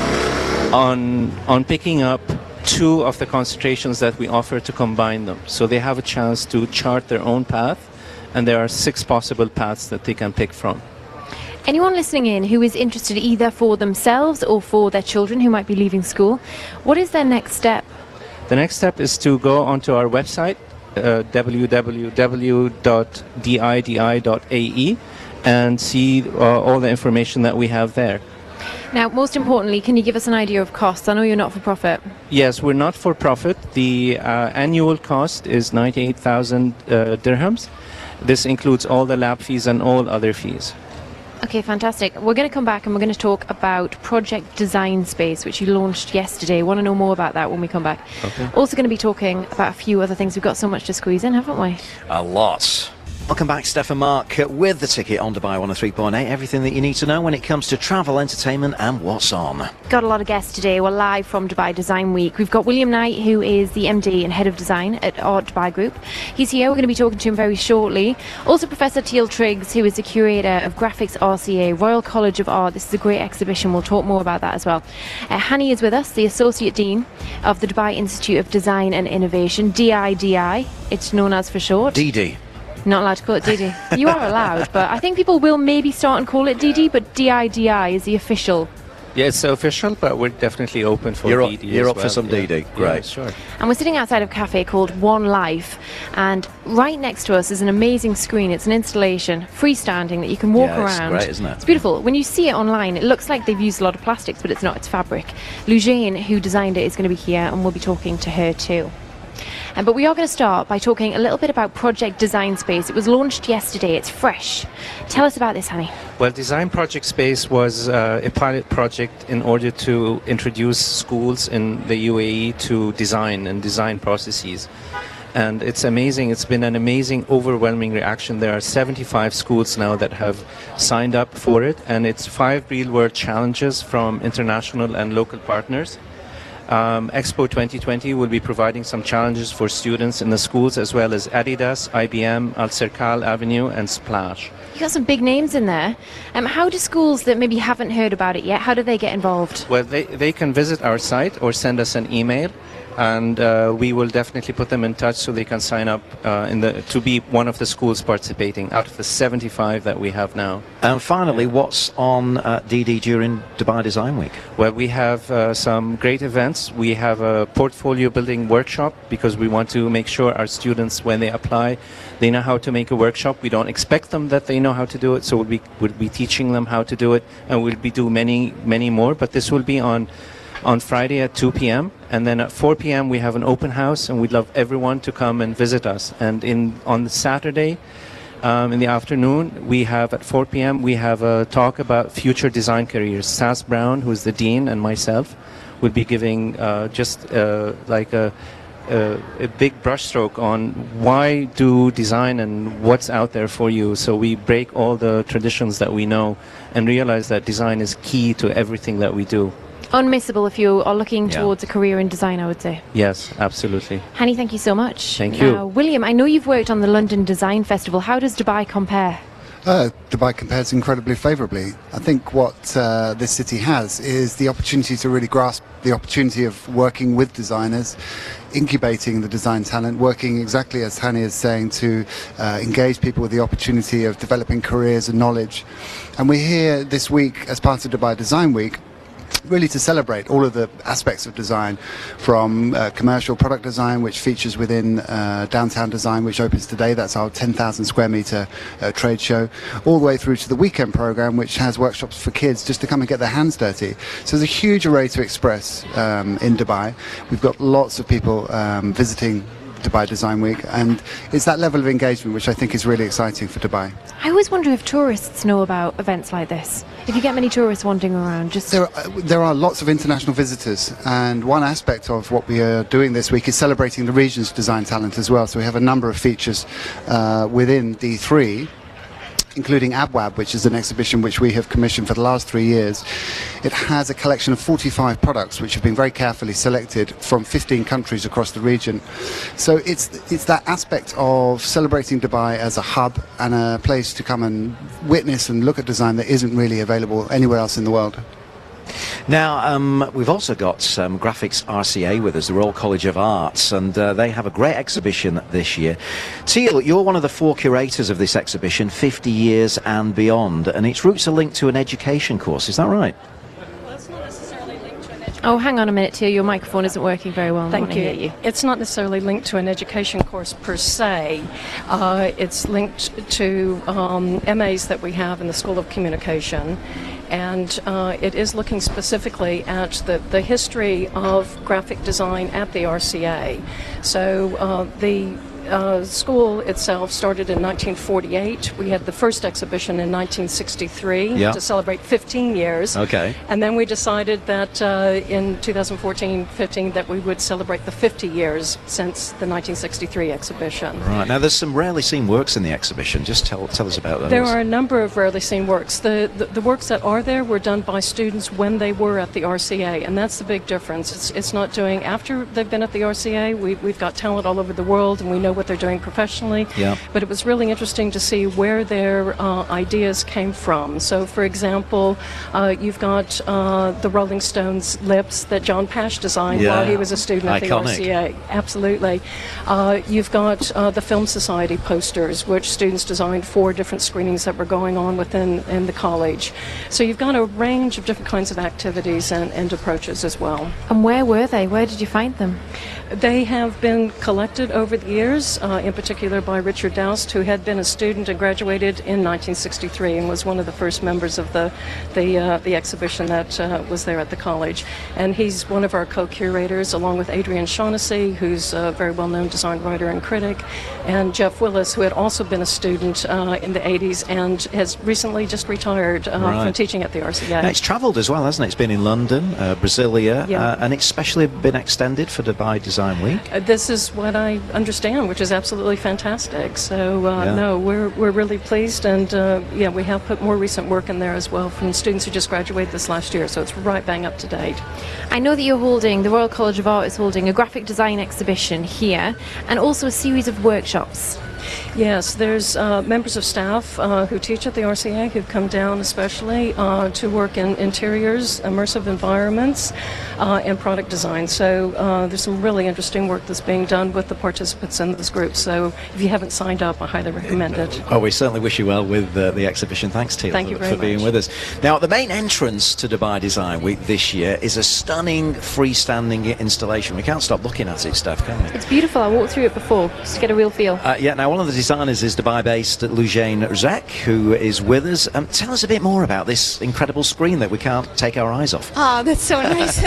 on on picking up two of the concentrations that we offer to combine them. So they have a chance to chart their own path, and there are six possible paths that they can pick from. Anyone listening in who is interested either for themselves or for their children who might be leaving school, what is their next step? The next step is to go onto our website, uh, w w w dot d i d i dot a e, and see uh, all the information that we have there. Now, most importantly, can you give us an idea of costs? I know you're not for profit. Yes, we're not for profit. The uh, annual cost is ninety-eight thousand uh, dirhams. This includes all the lab fees and all other fees. Okay, fantastic. We're going to come back and we're going to talk about Project Design Space, which you launched yesterday. Want to know more about that when we come back. Okay. Also going to be talking about a few other things. We've got so much to squeeze in, haven't we? A lot. Welcome back, Stefan Mark, with the ticket on Dubai one oh three point eight. Everything that you need to know when it comes to travel, entertainment and what's on. Got a lot of guests today. We're live from Dubai Design Week. We've got William Knight, who is the M D and Head of Design at Art Dubai Group. He's here. We're going to be talking to him very shortly. Also Professor Teal Triggs, who is the Curator of Graphics R C A, Royal College of Art. This is a great exhibition. We'll talk more about that as well. Uh, Hani is with us, the Associate Dean of the Dubai Institute of Design and Innovation, D I D I, it's known as for short. D D. Not allowed to call it D D. You are allowed, but I think people will maybe start and call it D D, but D I D I is the official. Yeah, it's official, but we're definitely open for you're D D up, You're as up well. for some Yeah. D D. Yeah, Great. sure. And we're sitting outside of a cafe called One Life, and right next to us is an amazing screen. It's an installation, freestanding, that you can walk Yeah, it's around. great, isn't it? It's beautiful. When you see it online, it looks like they've used a lot of plastics, but it's not. It's fabric. Lujane, who designed it, is going to be here, and we'll be talking to her too. Um, but we are going to start by talking a little bit about Project Design Space. It was launched yesterday. It's fresh. Tell us about this, Hani. Well, Design Project Space was uh, a pilot project in order to introduce schools in the U A E to design and design processes. And it's amazing. It's been an amazing, overwhelming reaction. There are seventy-five schools now that have signed up for it, and it's five real-world challenges from international and local partners. Um, Expo twenty twenty will be providing some challenges for students in the schools, as well as Adidas, I B M, Al Serkal Avenue, and Splash. You got some big names in there. Um, how do schools that maybe haven't heard about it yet, how do they get involved? Well, they, they can visit our site or send us an email, and uh, we will definitely put them in touch so they can sign up uh, in the to be one of the schools participating out of the seventy-five that we have now. And finally, what's on uh, D D during Dubai Design Week? Well, we have uh, some great events. We have a portfolio building workshop because we want to make sure our students, when they apply, they know how to make a workshop. We don't expect them that they know how to do it, so we'll be, we'll be teaching them how to do it, and we'll be doing many, many more. But this will be on on Friday at two p m and then at four p m we have an open house, and we'd love everyone to come and visit us. And in on the Saturday um, in the afternoon, we have at four p m we have a talk about future design careers. Sass Brown, who is the dean, and myself will be giving uh, just uh, like a, a a big brushstroke on why do design and what's out there for you. So we break all the traditions that we know and realize that design is key to everything that we do. Unmissable if you are looking Yeah. towards a career in design, I would say. Yes, absolutely. Hani, thank you so much. Thank you. Now, William, I know you've worked on the London Design Festival. How does Dubai compare? Uh, Dubai compares incredibly favourably. I think what uh, this city has is the opportunity to really grasp the opportunity of working with designers, incubating the design talent, working exactly as Hani is saying to uh, engage people with the opportunity of developing careers and knowledge. And we're here this week as part of Dubai Design Week really to celebrate all of the aspects of design, from uh, commercial product design, which features within uh, Downtown Design, which opens today. That's our ten thousand square meter uh, trade show, all the way through to the weekend program, which has workshops for kids just to come and get their hands dirty. So there's a huge array to express um, in Dubai. We've got lots of people um, visiting Dubai Design Week, and it's that level of engagement which I think is really exciting for Dubai. I always wonder if tourists know about events like this. If you get many tourists wandering around, just there are, there are lots of international visitors, and one aspect of what we are doing this week is celebrating the region's design talent as well. So we have a number of features uh, within D three, including ABWAB, which is an exhibition which we have commissioned for the last three years. It has a collection of forty-five products which have been very carefully selected from fifteen countries across the region. So it's it's that aspect of celebrating Dubai as a hub and a place to come and witness and look at design that isn't really available anywhere else in the world. Now, um, we've also got um, Graphics R C A with us, the Royal College of Arts, and uh, they have a great exhibition this year. Teal, you're one of the four curators of this exhibition, fifty years and Beyond, and its roots are linked to an education course, is that right? Oh, hang on a minute, Teal, your microphone isn't working very well. Thank you. you. It's not necessarily linked to an education course per se. Uh, it's linked to um, M As that we have in the School of Communication. And uh, it is looking specifically at the, the history of graphic design at the R C A. So uh, the uh, school itself started in nineteen forty-eight. We had the first exhibition in nineteen sixty-three yeah. to celebrate fifteen years. Okay. And then we decided that uh, in two thousand fourteen fifteen that we would celebrate the fifty years since the nineteen sixty-three exhibition. Right. Now, there's some rarely seen works in the exhibition. Just tell tell us about those. There are a number of rarely seen works. The, the the works that are there were done by students when they were at the R C A, and that's the big difference. It's it's not doing after they've been at the R C A. We we've got talent all over the world, and we know what they're doing professionally. Yeah. But it was really interesting to see where their uh, ideas came from. So, for example, uh, you've got uh, the Rolling Stones lips that John Pash designed yeah. while he was a student at Iconic. the R C A. Absolutely. Uh, you've got uh, the Film Society posters, which students designed for different screenings that were going on within in the college. So you've got a range of different kinds of activities and, and approaches as well. And where were they? Where did you find them? They have been collected over the years, uh, in particular by Richard Doust, who had been a student and graduated in nineteen sixty-three and was one of the first members of the the, uh, the exhibition that uh, was there at the college. And he's one of our co-curators, along with Adrian Shaughnessy, who's a very well-known design writer and critic, and Jeff Willis, who had also been a student uh, in the eighties and has recently just retired uh, right. from teaching at the R C A. Now, it's travelled as well, hasn't it? It's been in London, uh, Brasilia, Yeah. uh, and it's especially been extended for Dubai Design Week. Uh, this is what I understand, which is absolutely fantastic. So, uh, Yeah. no, we're we're really pleased, and uh, yeah, we have put more recent work in there as well from students who just graduated this last year. So it's right bang up to date. I know that you're holding, the Royal College of Art is holding a graphic design exhibition here, and also a series of workshops. Yes, there's uh, members of staff uh, who teach at the R C A who've come down especially uh, to work in interiors, immersive environments, uh, and product design. So uh, there's some really interesting work that's being done with the participants in this group. So if you haven't signed up, I highly recommend it. Oh, we certainly wish you well with uh, the exhibition. Thanks, Teal, Thank for, you very for being much. with us. Now, the main entrance to Dubai Design Week this year is a stunning freestanding installation. We can't stop looking at it, Steph, can we? It's beautiful. I walked through it before just to get a real feel. Uh, yeah, now one of the designers is Dubai-based Lujane Rzek, who is with us. Um, tell us a bit more about this incredible screen that we can't take our eyes off. Oh, that's so nice.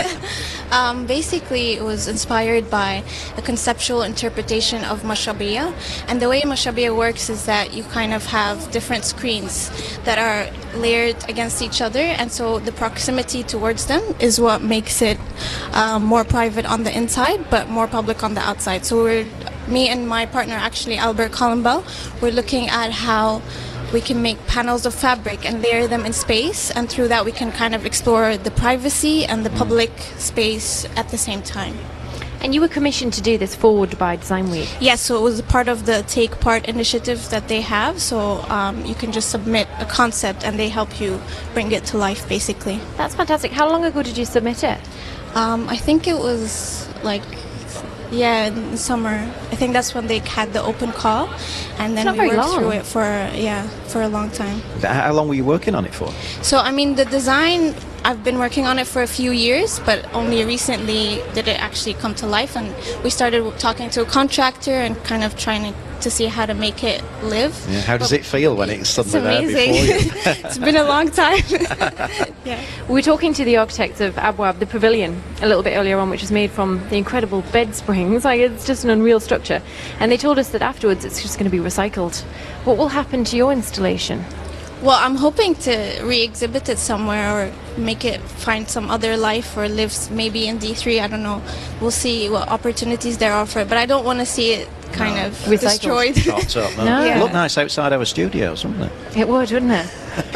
um, basically, it was inspired by a conceptual interpretation of Mashabiyah. And the way Mashabiyah works is that you kind of have different screens that are layered against each other, and so the proximity towards them is what makes it um, more private on the inside, but more public on the outside. So we're me and my partner, actually Albert Collenbell, we're looking at how we can make panels of fabric and layer them in space, and through that we can kind of explore the privacy and the public space at the same time. And you were commissioned to do this for Dubai Design Week? Yes, so it was part of the Take Part initiative that they have. So um, you can just submit a concept and they help you bring it to life, basically. That's fantastic. How long ago did you submit it? Um, I think it was like, yeah, in the summer. I think that's when they had the open call, and then not we very worked long. through it for yeah for a long time. How long were you working on it for? So I mean, the design, I've been working on it for a few years, but only recently did it actually come to life. And we started talking to a contractor and kind of trying to, to see how to make it live. Yeah, how does but it feel when it's suddenly it's there amazing. before you? It's been a long time. Yeah. We were talking to the architects of Abwab, the pavilion, a little bit earlier on, which is made from the incredible bed springs. Like, it's just an unreal structure. And they told us that afterwards it's just going to be recycled. What will happen to your installation? Well, I'm hoping to re-exhibit it somewhere or make it find some other life or lives maybe in D three. I don't know. We'll see what opportunities there are for it. But I don't want to see it kind No. of Recycled. destroyed. Chopped up, no. No. It Yeah. looked nice outside our studios, wouldn't it? It would, wouldn't it?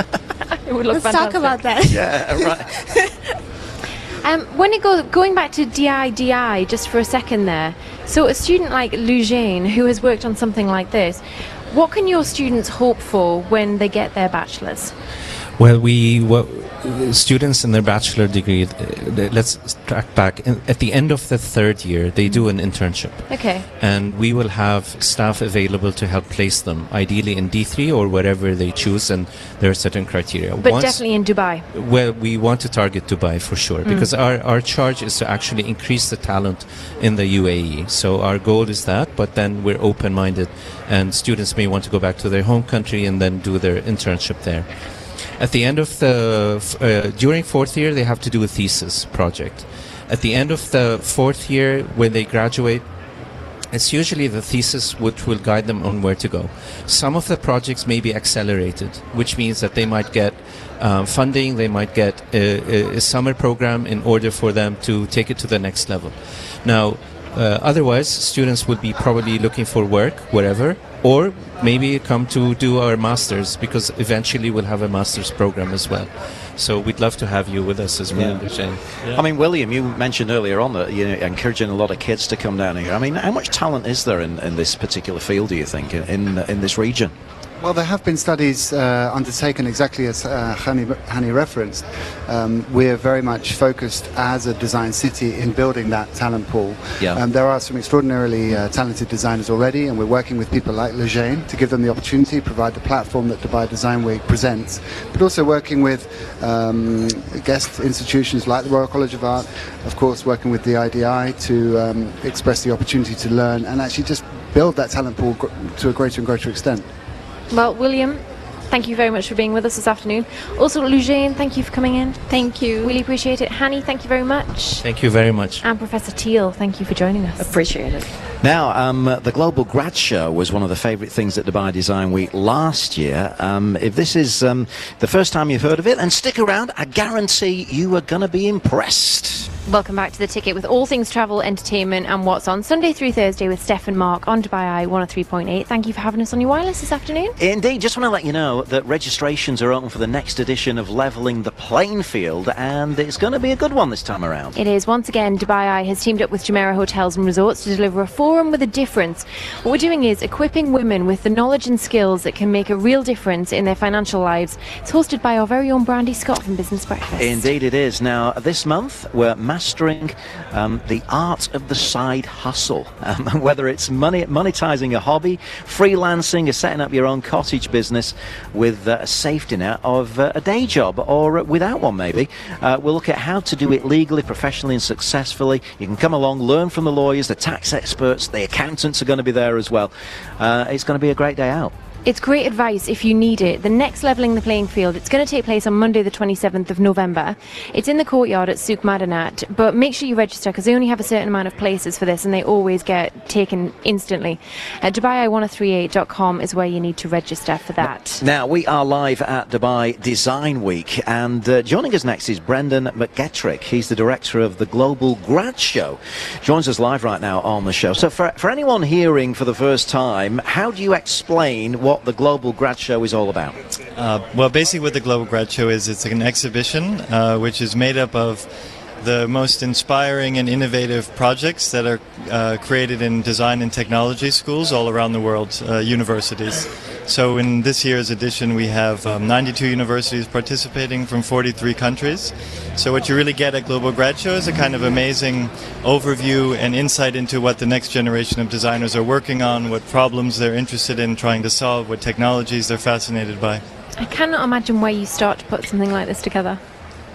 It would look Let's talk fantastic. about that. Yeah, right. Um, when it goes, going back to D I D I just for a second there, so a student like Lujane, who has worked on something like this, what can your students hope for when they get their bachelor's? Well, we what, students in their bachelor degree, uh, let's track back. In, at the end of the third year, they do an internship. Okay. And we will have staff available to help place them, ideally in D three or wherever they choose, and there are certain criteria. But Once- definitely in Dubai. Well, we want to target Dubai for sure, Mm. because our, our charge is to actually increase the talent in the U A E. So our goal is that, but then we're open-minded, and students may want to go back to their home country and then do their internship there. At the end of the, f- uh, during fourth year, they have to do a thesis project. At the end of the fourth year, when they graduate, it's usually the thesis which will guide them on where to go. Some of the projects may be accelerated, which means that they might get um, funding, they might get a, a, a summer program in order for them to take it to the next level. Now, uh, otherwise, students would be probably looking for work wherever, or maybe come to do our masters, because eventually we'll have a master's program as well. So we'd love to have you with us as well. Yeah. Shane. I mean, William, you mentioned earlier on that you're encouraging a lot of kids to come down here. I mean, how much talent is there in, in this particular field, do you think, in in this region? Well, there have been studies uh, undertaken exactly as uh, Hani, Hani referenced. Um, we're very much focused as a design city in building that talent pool. Yeah. Um, there are some extraordinarily uh, talented designers already, and we're working with people like Lujane to give them the opportunity, provide the platform that Dubai Design Week presents, but also working with um, guest institutions like the Royal College of Art, of course working with the I D I to um, express the opportunity to learn and actually just build that talent pool gr- to a greater and greater extent. Well, William, thank you very much for being with us this afternoon. Also, Lujane, thank you for coming in. Thank you. Really appreciate it. Hani, thank you very much. Thank you very much. And Professor Teal, thank you for joining us. Appreciate it. Now, um, the Global Grad Show was one of the favourite things at Dubai Design Week last year. Um, if this is um, the first time you've heard of it, then stick around. I guarantee you are going to be impressed. Welcome back to The Ticket with all things travel, entertainment and what's on Sunday through Thursday with Steph and Mark on Dubai Eye one oh three point eight. Thank you for having us on your wireless this afternoon. Indeed, just want to let you know that registrations are open for the next edition of Levelling the Playing Field, and it's going to be a good one this time around. It is. Once again, Dubai Eye has teamed up with Jumeirah Hotels and Resorts to deliver a forum with a difference. What we're doing is equipping women with the knowledge and skills that can make a real difference in their financial lives. It's hosted by our very own Brandy Scott from Business Breakfast. Indeed it is. Now, this month we're mastering um, the art of the side hustle. Um, whether it's money, monetizing a hobby, freelancing, or setting up your own cottage business with uh, a safety net of uh, a day job, or uh, without one maybe. Uh, we'll look at how to do it legally, professionally and successfully. You can come along, learn from the lawyers, the tax experts, the accountants are going to be there as well. Uh, it's going to be a great day out. It's great advice if you need it. The next Levelling the Playing Field, it's going to take place on Monday the twenty-seventh of November. It's in the courtyard at Souk Madanat, but make sure you register because they only have a certain amount of places for this and they always get taken instantly. At Dubai Eye one oh three eight dot com is where you need to register for that. Now, we are live at Dubai Design Week, and uh, joining us next is Brendan McGettrick. He's the director of the Global Grad Show. Joins us live right now on the show. So for, for anyone hearing for the first time, how do you explain what the Global Grad Show is all about? Uh, well, basically what the Global Grad Show is, it's an exhibition uh, which is made up of the most inspiring and innovative projects that are uh, created in design and technology schools all around the world, uh, universities. So in this year's edition we have um, ninety-two universities participating from forty-three countries. So what you really get at Global Grad Show is a kind of amazing overview and insight into what the next generation of designers are working on, what problems they're interested in trying to solve, what technologies they're fascinated by. I cannot imagine where you start to put something like this together.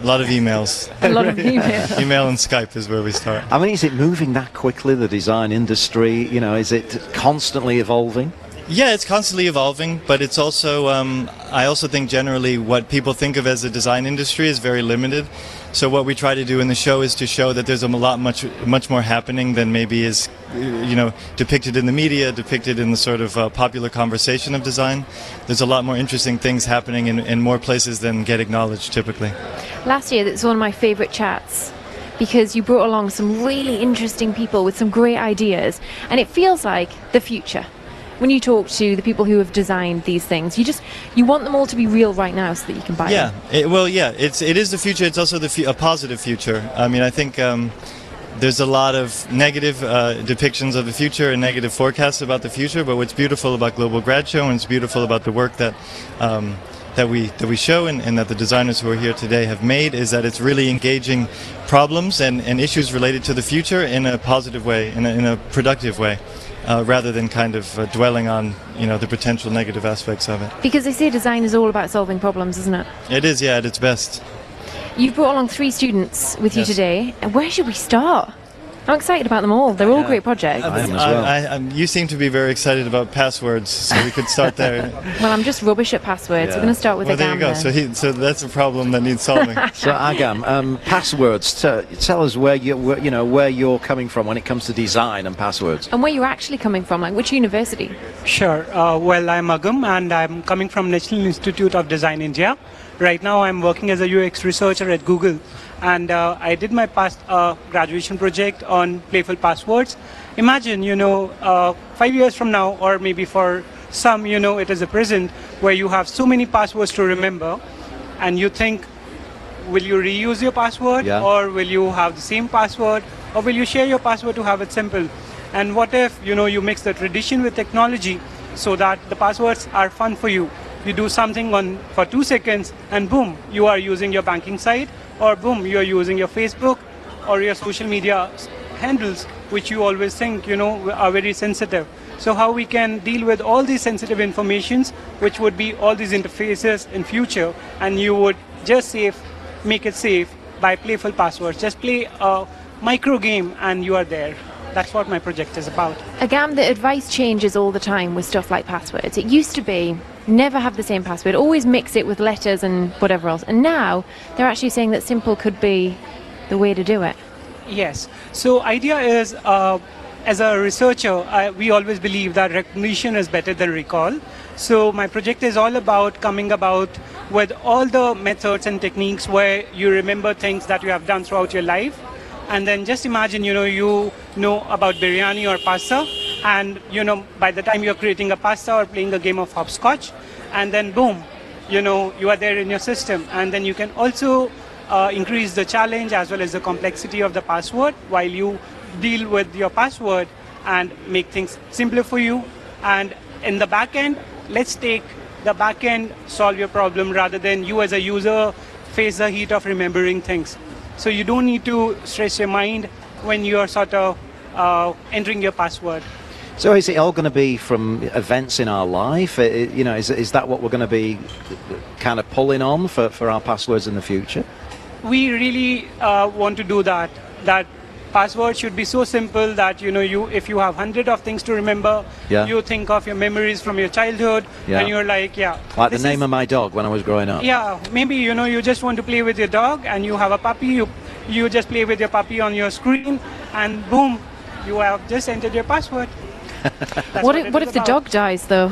A lot of emails. A lot of emails. Email and Skype is where we start. I mean, is it moving that quickly, the design industry? You know, is it constantly evolving? Yeah, it's constantly evolving, but it's also, um, I also think generally what people think of as the design industry is very limited. So what we try to do in the show is to show that there's a lot much much more happening than maybe is, you know, depicted in the media, depicted in the sort of uh, popular conversation of design. There's a lot more interesting things happening in, in more places than get acknowledged typically. Last year, it's one of my favourite chats, because you brought along some really interesting people with some great ideas, and it feels like the future. When you talk to the people who have designed these things, you just you want them all to be real right now so that you can buy yeah, them. Yeah, well, yeah, it's it is the future. It's also the fu- a positive future. I mean, I think um, there's a lot of negative uh, depictions of the future and negative forecasts about the future. But what's beautiful about Global Grad Show, and it's beautiful about the work that um, that we that we show and, and that the designers who are here today have made, is that it's really engaging problems and, and issues related to the future in a positive way, in a, in a productive way. Uh, rather than kind of uh, dwelling on, you know, the potential negative aspects of it. Because they say design is all about solving problems, isn't it? It is, yeah, at its best. You've brought along three students with Yes. you today. And where should we start? I'm excited about them all. They're all Yeah. great projects. I am as well. I, I, you seem to be very excited about passwords, so we could start there. Well, I'm just rubbish at passwords. Yeah. We're going to start with well, Agam. there you go. then. So, he, so that's a problem that needs solving. So Agam, um, passwords. T- tell us where you where, you know where you're coming from when it comes to design and passwords. And where you're actually coming from, like which university? Sure. Uh, well, I'm Agam, and I'm coming from National Institute of Design, India. Right now, I'm working as a U X researcher at Google, and uh, I did my past uh, graduation project on playful passwords. Imagine, you know, uh, five years from now, or maybe for some, you know, it is a present where you have so many passwords to remember, and you think, will you reuse your password, Yeah. or will you have the same password, or will you share your password to have it simple? And what if, you know, you mix the tradition with technology so that the passwords are fun for you? You do something on for two seconds and boom, you are using your banking site, or boom, you are using your Facebook or your social media handles, which you always think, you know, are very sensitive. So how we can deal with all these sensitive informations, which would be all these interfaces in future, and you would just save, make it safe by playful passwords. Just play a micro game and you are there. That's what my project is about. Agam, the advice changes all the time with stuff like passwords. It used to be never have the same password, always mix it with letters and whatever else. And now they're actually saying that simple could be the way to do it. Yes. So idea is, uh, as a researcher, I, we always believe that recognition is better than recall. So my project is all about coming about with all the methods and techniques where you remember things that you have done throughout your life. And then just imagine, you know, you know about biryani or pasta, and, you know, by the time you're creating a pasta or playing a game of hopscotch, and then boom, you know, you are there in your system. And then you can also uh, increase the challenge as well as the complexity of the password while you deal with your password and make things simpler for you. And in the back end, let's take the back end, solve your problem rather than you as a user face the heat of remembering things. So you don't need to stress your mind when you're sort of uh, entering your password. So is it all going to be from events in our life? Uh, you know, is, is that what we're going to be kind of pulling on for, for our passwords in the future? We really uh, want to do that. That password should be so simple that, you know, you if you have hundred of things to remember, Yeah. you think of your memories from your childhood, Yeah. and you're like, yeah. Like the this name is- of my dog when I was growing up. Yeah, maybe, you know, you just want to play with your dog and you have a puppy, you, you just play with your puppy on your screen, and boom, you have just entered your password. That's What it if, what is if the about. dog dies, though?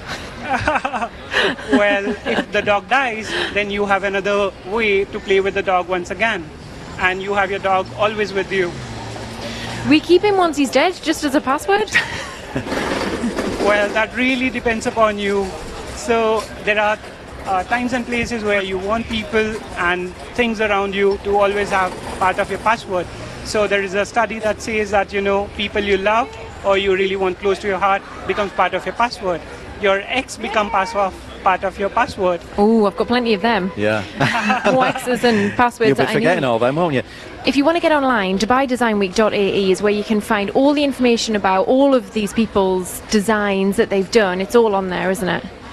Well, if the dog dies, then you have another way to play with the dog once again. And you have your dog always with you. We keep him once he's dead, just as a password? Well, that really depends upon you. So there are uh, times and places where you want people and things around you to always have part of your password. So there is a study that says that, you know, people you love or you really want close to your heart becomes part of your password. Your ex become password, part of your password. Oh, I've got plenty of them. Yeah. More X's and passwords You'll be that I forgetting need. all them, won't you? If you want to get online, Dubai Design Week dot A E is where you can find all the information about all of these people's designs that they've done. It's all on there, isn't it?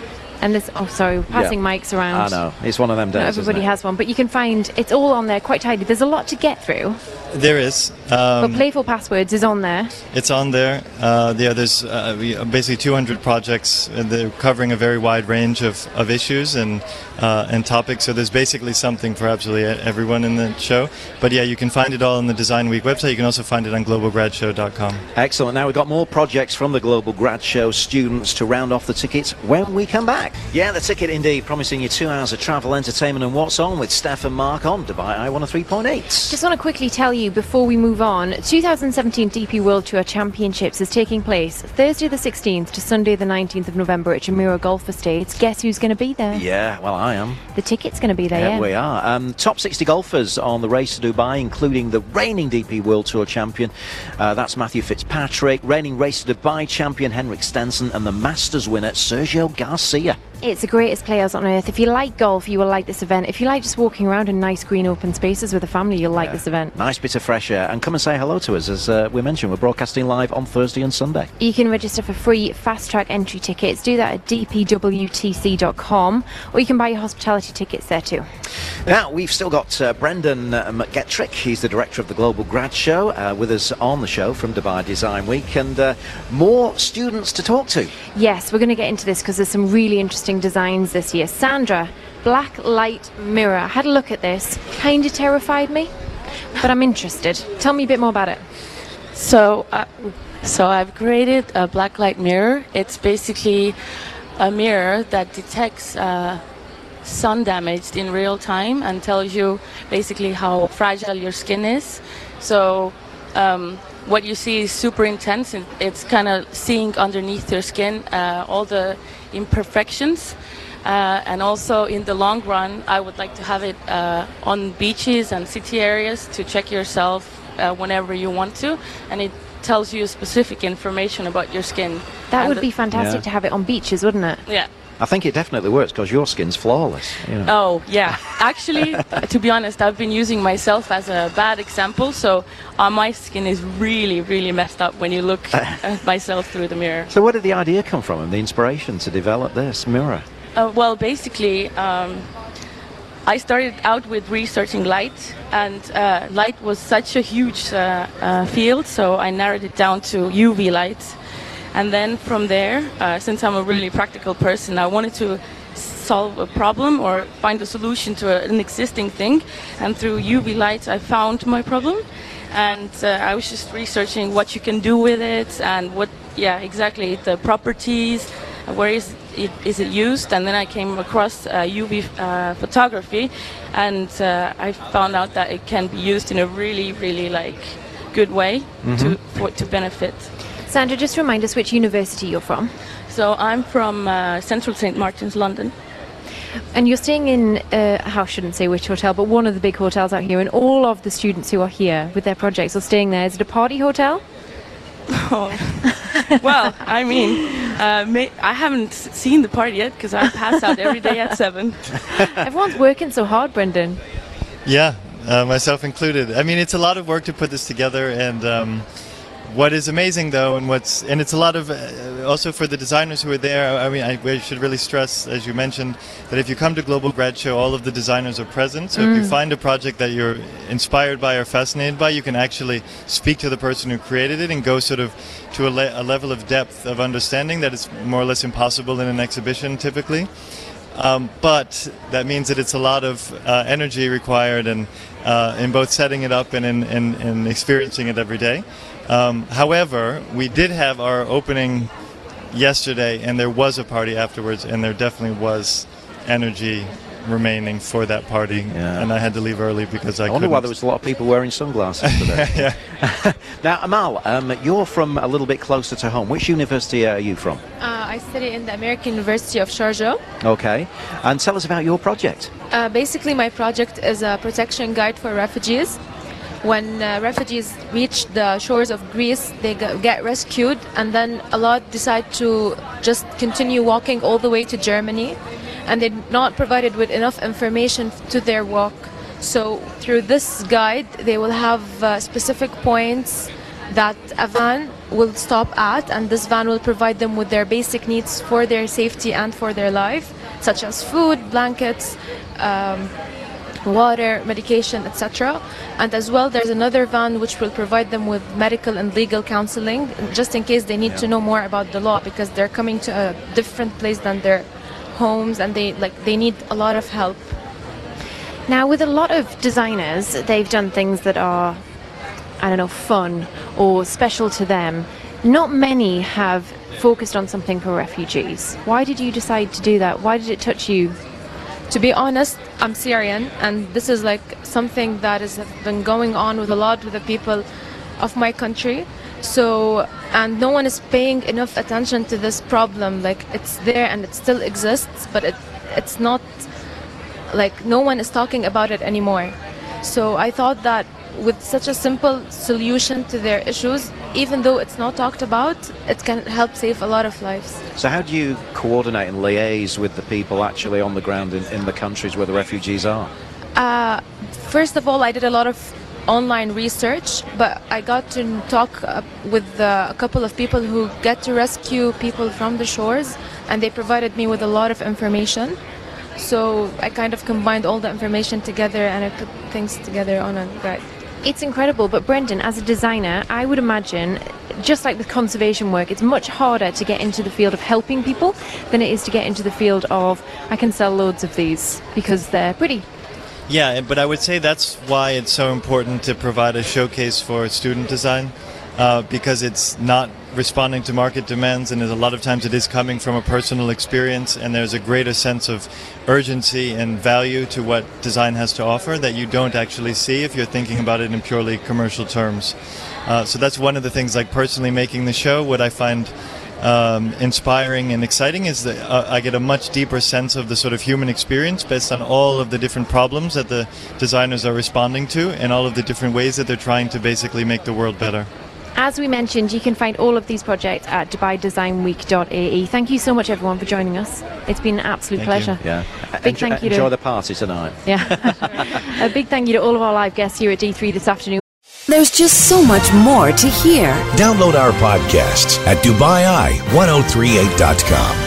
And this, oh sorry, we're passing Yeah. mics around. I know, it's one of them days. Not isn't everybody it? has one, but you can find it's all on there quite tidy. There's a lot to get through, There is. but Um, Playful Passwords is on there. It's on there. Uh, yeah, there's uh, we- uh, basically two hundred projects. Uh, they're covering a very wide range of, of issues and uh, and topics. So there's basically something for absolutely e- everyone in the show. But yeah, you can find it all on the Design Week website. You can also find it on global grad show dot com. Excellent. Now we've got more projects from the Global Grad Show students to round off the tickets when we come back. Yeah, the ticket indeed, promising you two hours of travel, entertainment and what's on with Steph and Mark on Dubai I one oh three point eight. Just want to quickly tell you before we move on, twenty seventeen D P World Tour Championships is taking place Thursday the sixteenth to Sunday the nineteenth of November at Jumeirah Golf Estates. Guess who's going to be there? Yeah, well, I am. The ticket's going to be there, Yeah, yeah. we are. Um, top sixty golfers on the race to Dubai, including the reigning D P World Tour champion. Uh, that's Matthew Fitzpatrick, reigning race to Dubai champion Henrik Stenson, and the Masters winner Sergio Garcia. It's the greatest players on earth. If you like golf, you will like this event. If you like just walking around in nice green open spaces with a family, you'll like Yeah. this event. Nice bit of fresh air. And come and say hello to us. As uh, we mentioned, we're broadcasting live on Thursday and Sunday. You can register for free fast track entry tickets. Do that at d p w t c dot com, or you can buy your hospitality tickets there too. Now, we've still got uh, Brendan uh, McGettrick. He's the director of the Global Grad Show, uh, with us on the show from Dubai Design Week, and uh, more students to talk to. Yes, we're going to get into this because there's some really interesting designs this year. Sandra, Black Light Mirror. I had a look at this. Kind of terrified me, but I'm interested. Tell me a bit more about it. So, uh, so I've created a black light mirror. It's basically a mirror that detects uh, sun damage in real time and tells you basically how fragile your skin is. So um, what you see is super intense. And it's kind of seeing underneath your skin uh, all the imperfections. Uh, and also in the long run, I would like to have it uh, on beaches and city areas to check yourself uh, whenever you want to. And it tells you specific information about your skin. That And would the- be fantastic Yeah. to have it on beaches, wouldn't it? Yeah. I think it definitely works because your skin's flawless. You know. Oh, yeah. Actually, to be honest, I've been using myself as a bad example. So uh, my skin is really, really messed up when you look at myself through the mirror. So where did the idea come from and the inspiration to develop this mirror? Uh, well, basically, um, I started out with researching light, and uh, light was such a huge uh, uh, field, so I narrowed it down to U V light. And then from there, uh, since I'm a really practical person, I wanted to solve a problem or find a solution to a, an existing thing. And through U V light, I found my problem. And uh, I was just researching what you can do with it and what, yeah, exactly, the properties, where is it, is it used. And then I came across uh, U V uh, photography, and uh, I found out that it can be used in a really, really like good way Mhm. to for, to benefit. Sandra, just remind us which university you're from. So I'm from uh, Central Saint Martin's, London. And you're staying in, uh, I shouldn't say which hotel, but one of the big hotels out here, and all of the students who are here with their projects are staying there. Is it a party hotel? Oh. Well, I mean, uh, may, I haven't s- seen the party yet because I pass out every day at seven. Everyone's working so hard, Brendan. Yeah, uh, myself included. I mean, it's a lot of work to put this together, and um, what is amazing though, and what's and it's a lot of uh, also for the designers who are there. I mean, I, we should really stress, as you mentioned, that if you come to Global Grad Show, all of the designers are present. So if you Mm. find a project that you're inspired by or fascinated by, you can actually speak to the person who created it and go sort of to a, le- a level of depth of understanding that is more or less impossible in an exhibition typically. Um, but that means that it's a lot of uh, energy required and uh, in both setting it up and in, in, in experiencing it every day. Um, however, we did have our opening yesterday, and there was a party afterwards, and there definitely was energy remaining for that party. And I had to leave early because I, I wonder couldn't. why there was a lot of people wearing sunglasses today. Now, Amal, um, you're from a little bit closer to home. Which university are you from? Uh, I study in the American University of Sharjah. Okay. And tell us about your project. Uh, basically, my project is a protection guide for refugees. When uh, refugees reach the shores of Greece, they g- get rescued, and then a lot decide to just continue walking all the way to Germany, and they're not provided with enough information to their walk. So through this guide, they will have uh, specific points that a van will stop at, and this van will provide them with their basic needs for their safety and for their life, such as food, blankets, um, water, medication, et cetera. And as well, there's another van which will provide them with medical and legal counseling, just in case they need Yeah. to know more about the law, because they're coming to a different place than their homes, and they like they need a lot of help. Now, with a lot of designers, they've done things that are, I don't know, fun or special to them. Not many have focused on something for refugees. Why did you decide to do that? Why did it touch you? To be honest, I'm Syrian, and this is like something that has been going on with a lot with the people of my country. So, and no one is paying enough attention to this problem. Like, it's there and it still exists, but it it's not, like, no one is talking about it anymore. So I thought that with such a simple solution to their issues, even though it's not talked about, it can help save a lot of lives. So how do you coordinate and liaise with the people actually on the ground in, in the countries where the refugees are? Uh, first of all, I did a lot of online research, but I got to talk uh, with uh, a couple of people who get to rescue people from the shores, and they provided me with a lot of information. So I kind of combined all the information together, and I put things together on a guide. It's incredible, but Brendan, as a designer, I would imagine, just like with conservation work, it's much harder to get into the field of helping people than it is to get into the field of, I can sell loads of these because they're pretty. Yeah, but I would say that's why it's so important to provide a showcase for student design, uh, because it's not responding to market demands, and a lot of times it is coming from a personal experience, and there's a greater sense of urgency and value to what design has to offer that you don't actually see if you're thinking about it in purely commercial terms. Uh, so that's one of the things, like personally making the show, what I find um, inspiring and exciting is that uh, I get a much deeper sense of the sort of human experience based on all of the different problems that the designers are responding to and all of the different ways that they're trying to basically make the world better. As we mentioned, you can find all of these projects at dubai design week dot a e. Thank you so much, everyone, for joining us. It's been an absolute Thank pleasure. You. Yeah. Big enjoy, thank you to enjoy the party tonight. Yeah. A big thank you to all of our live guests here at D three this afternoon. There's just so much more to hear. Download our podcasts at dubai eye ten thirty-eight dot com.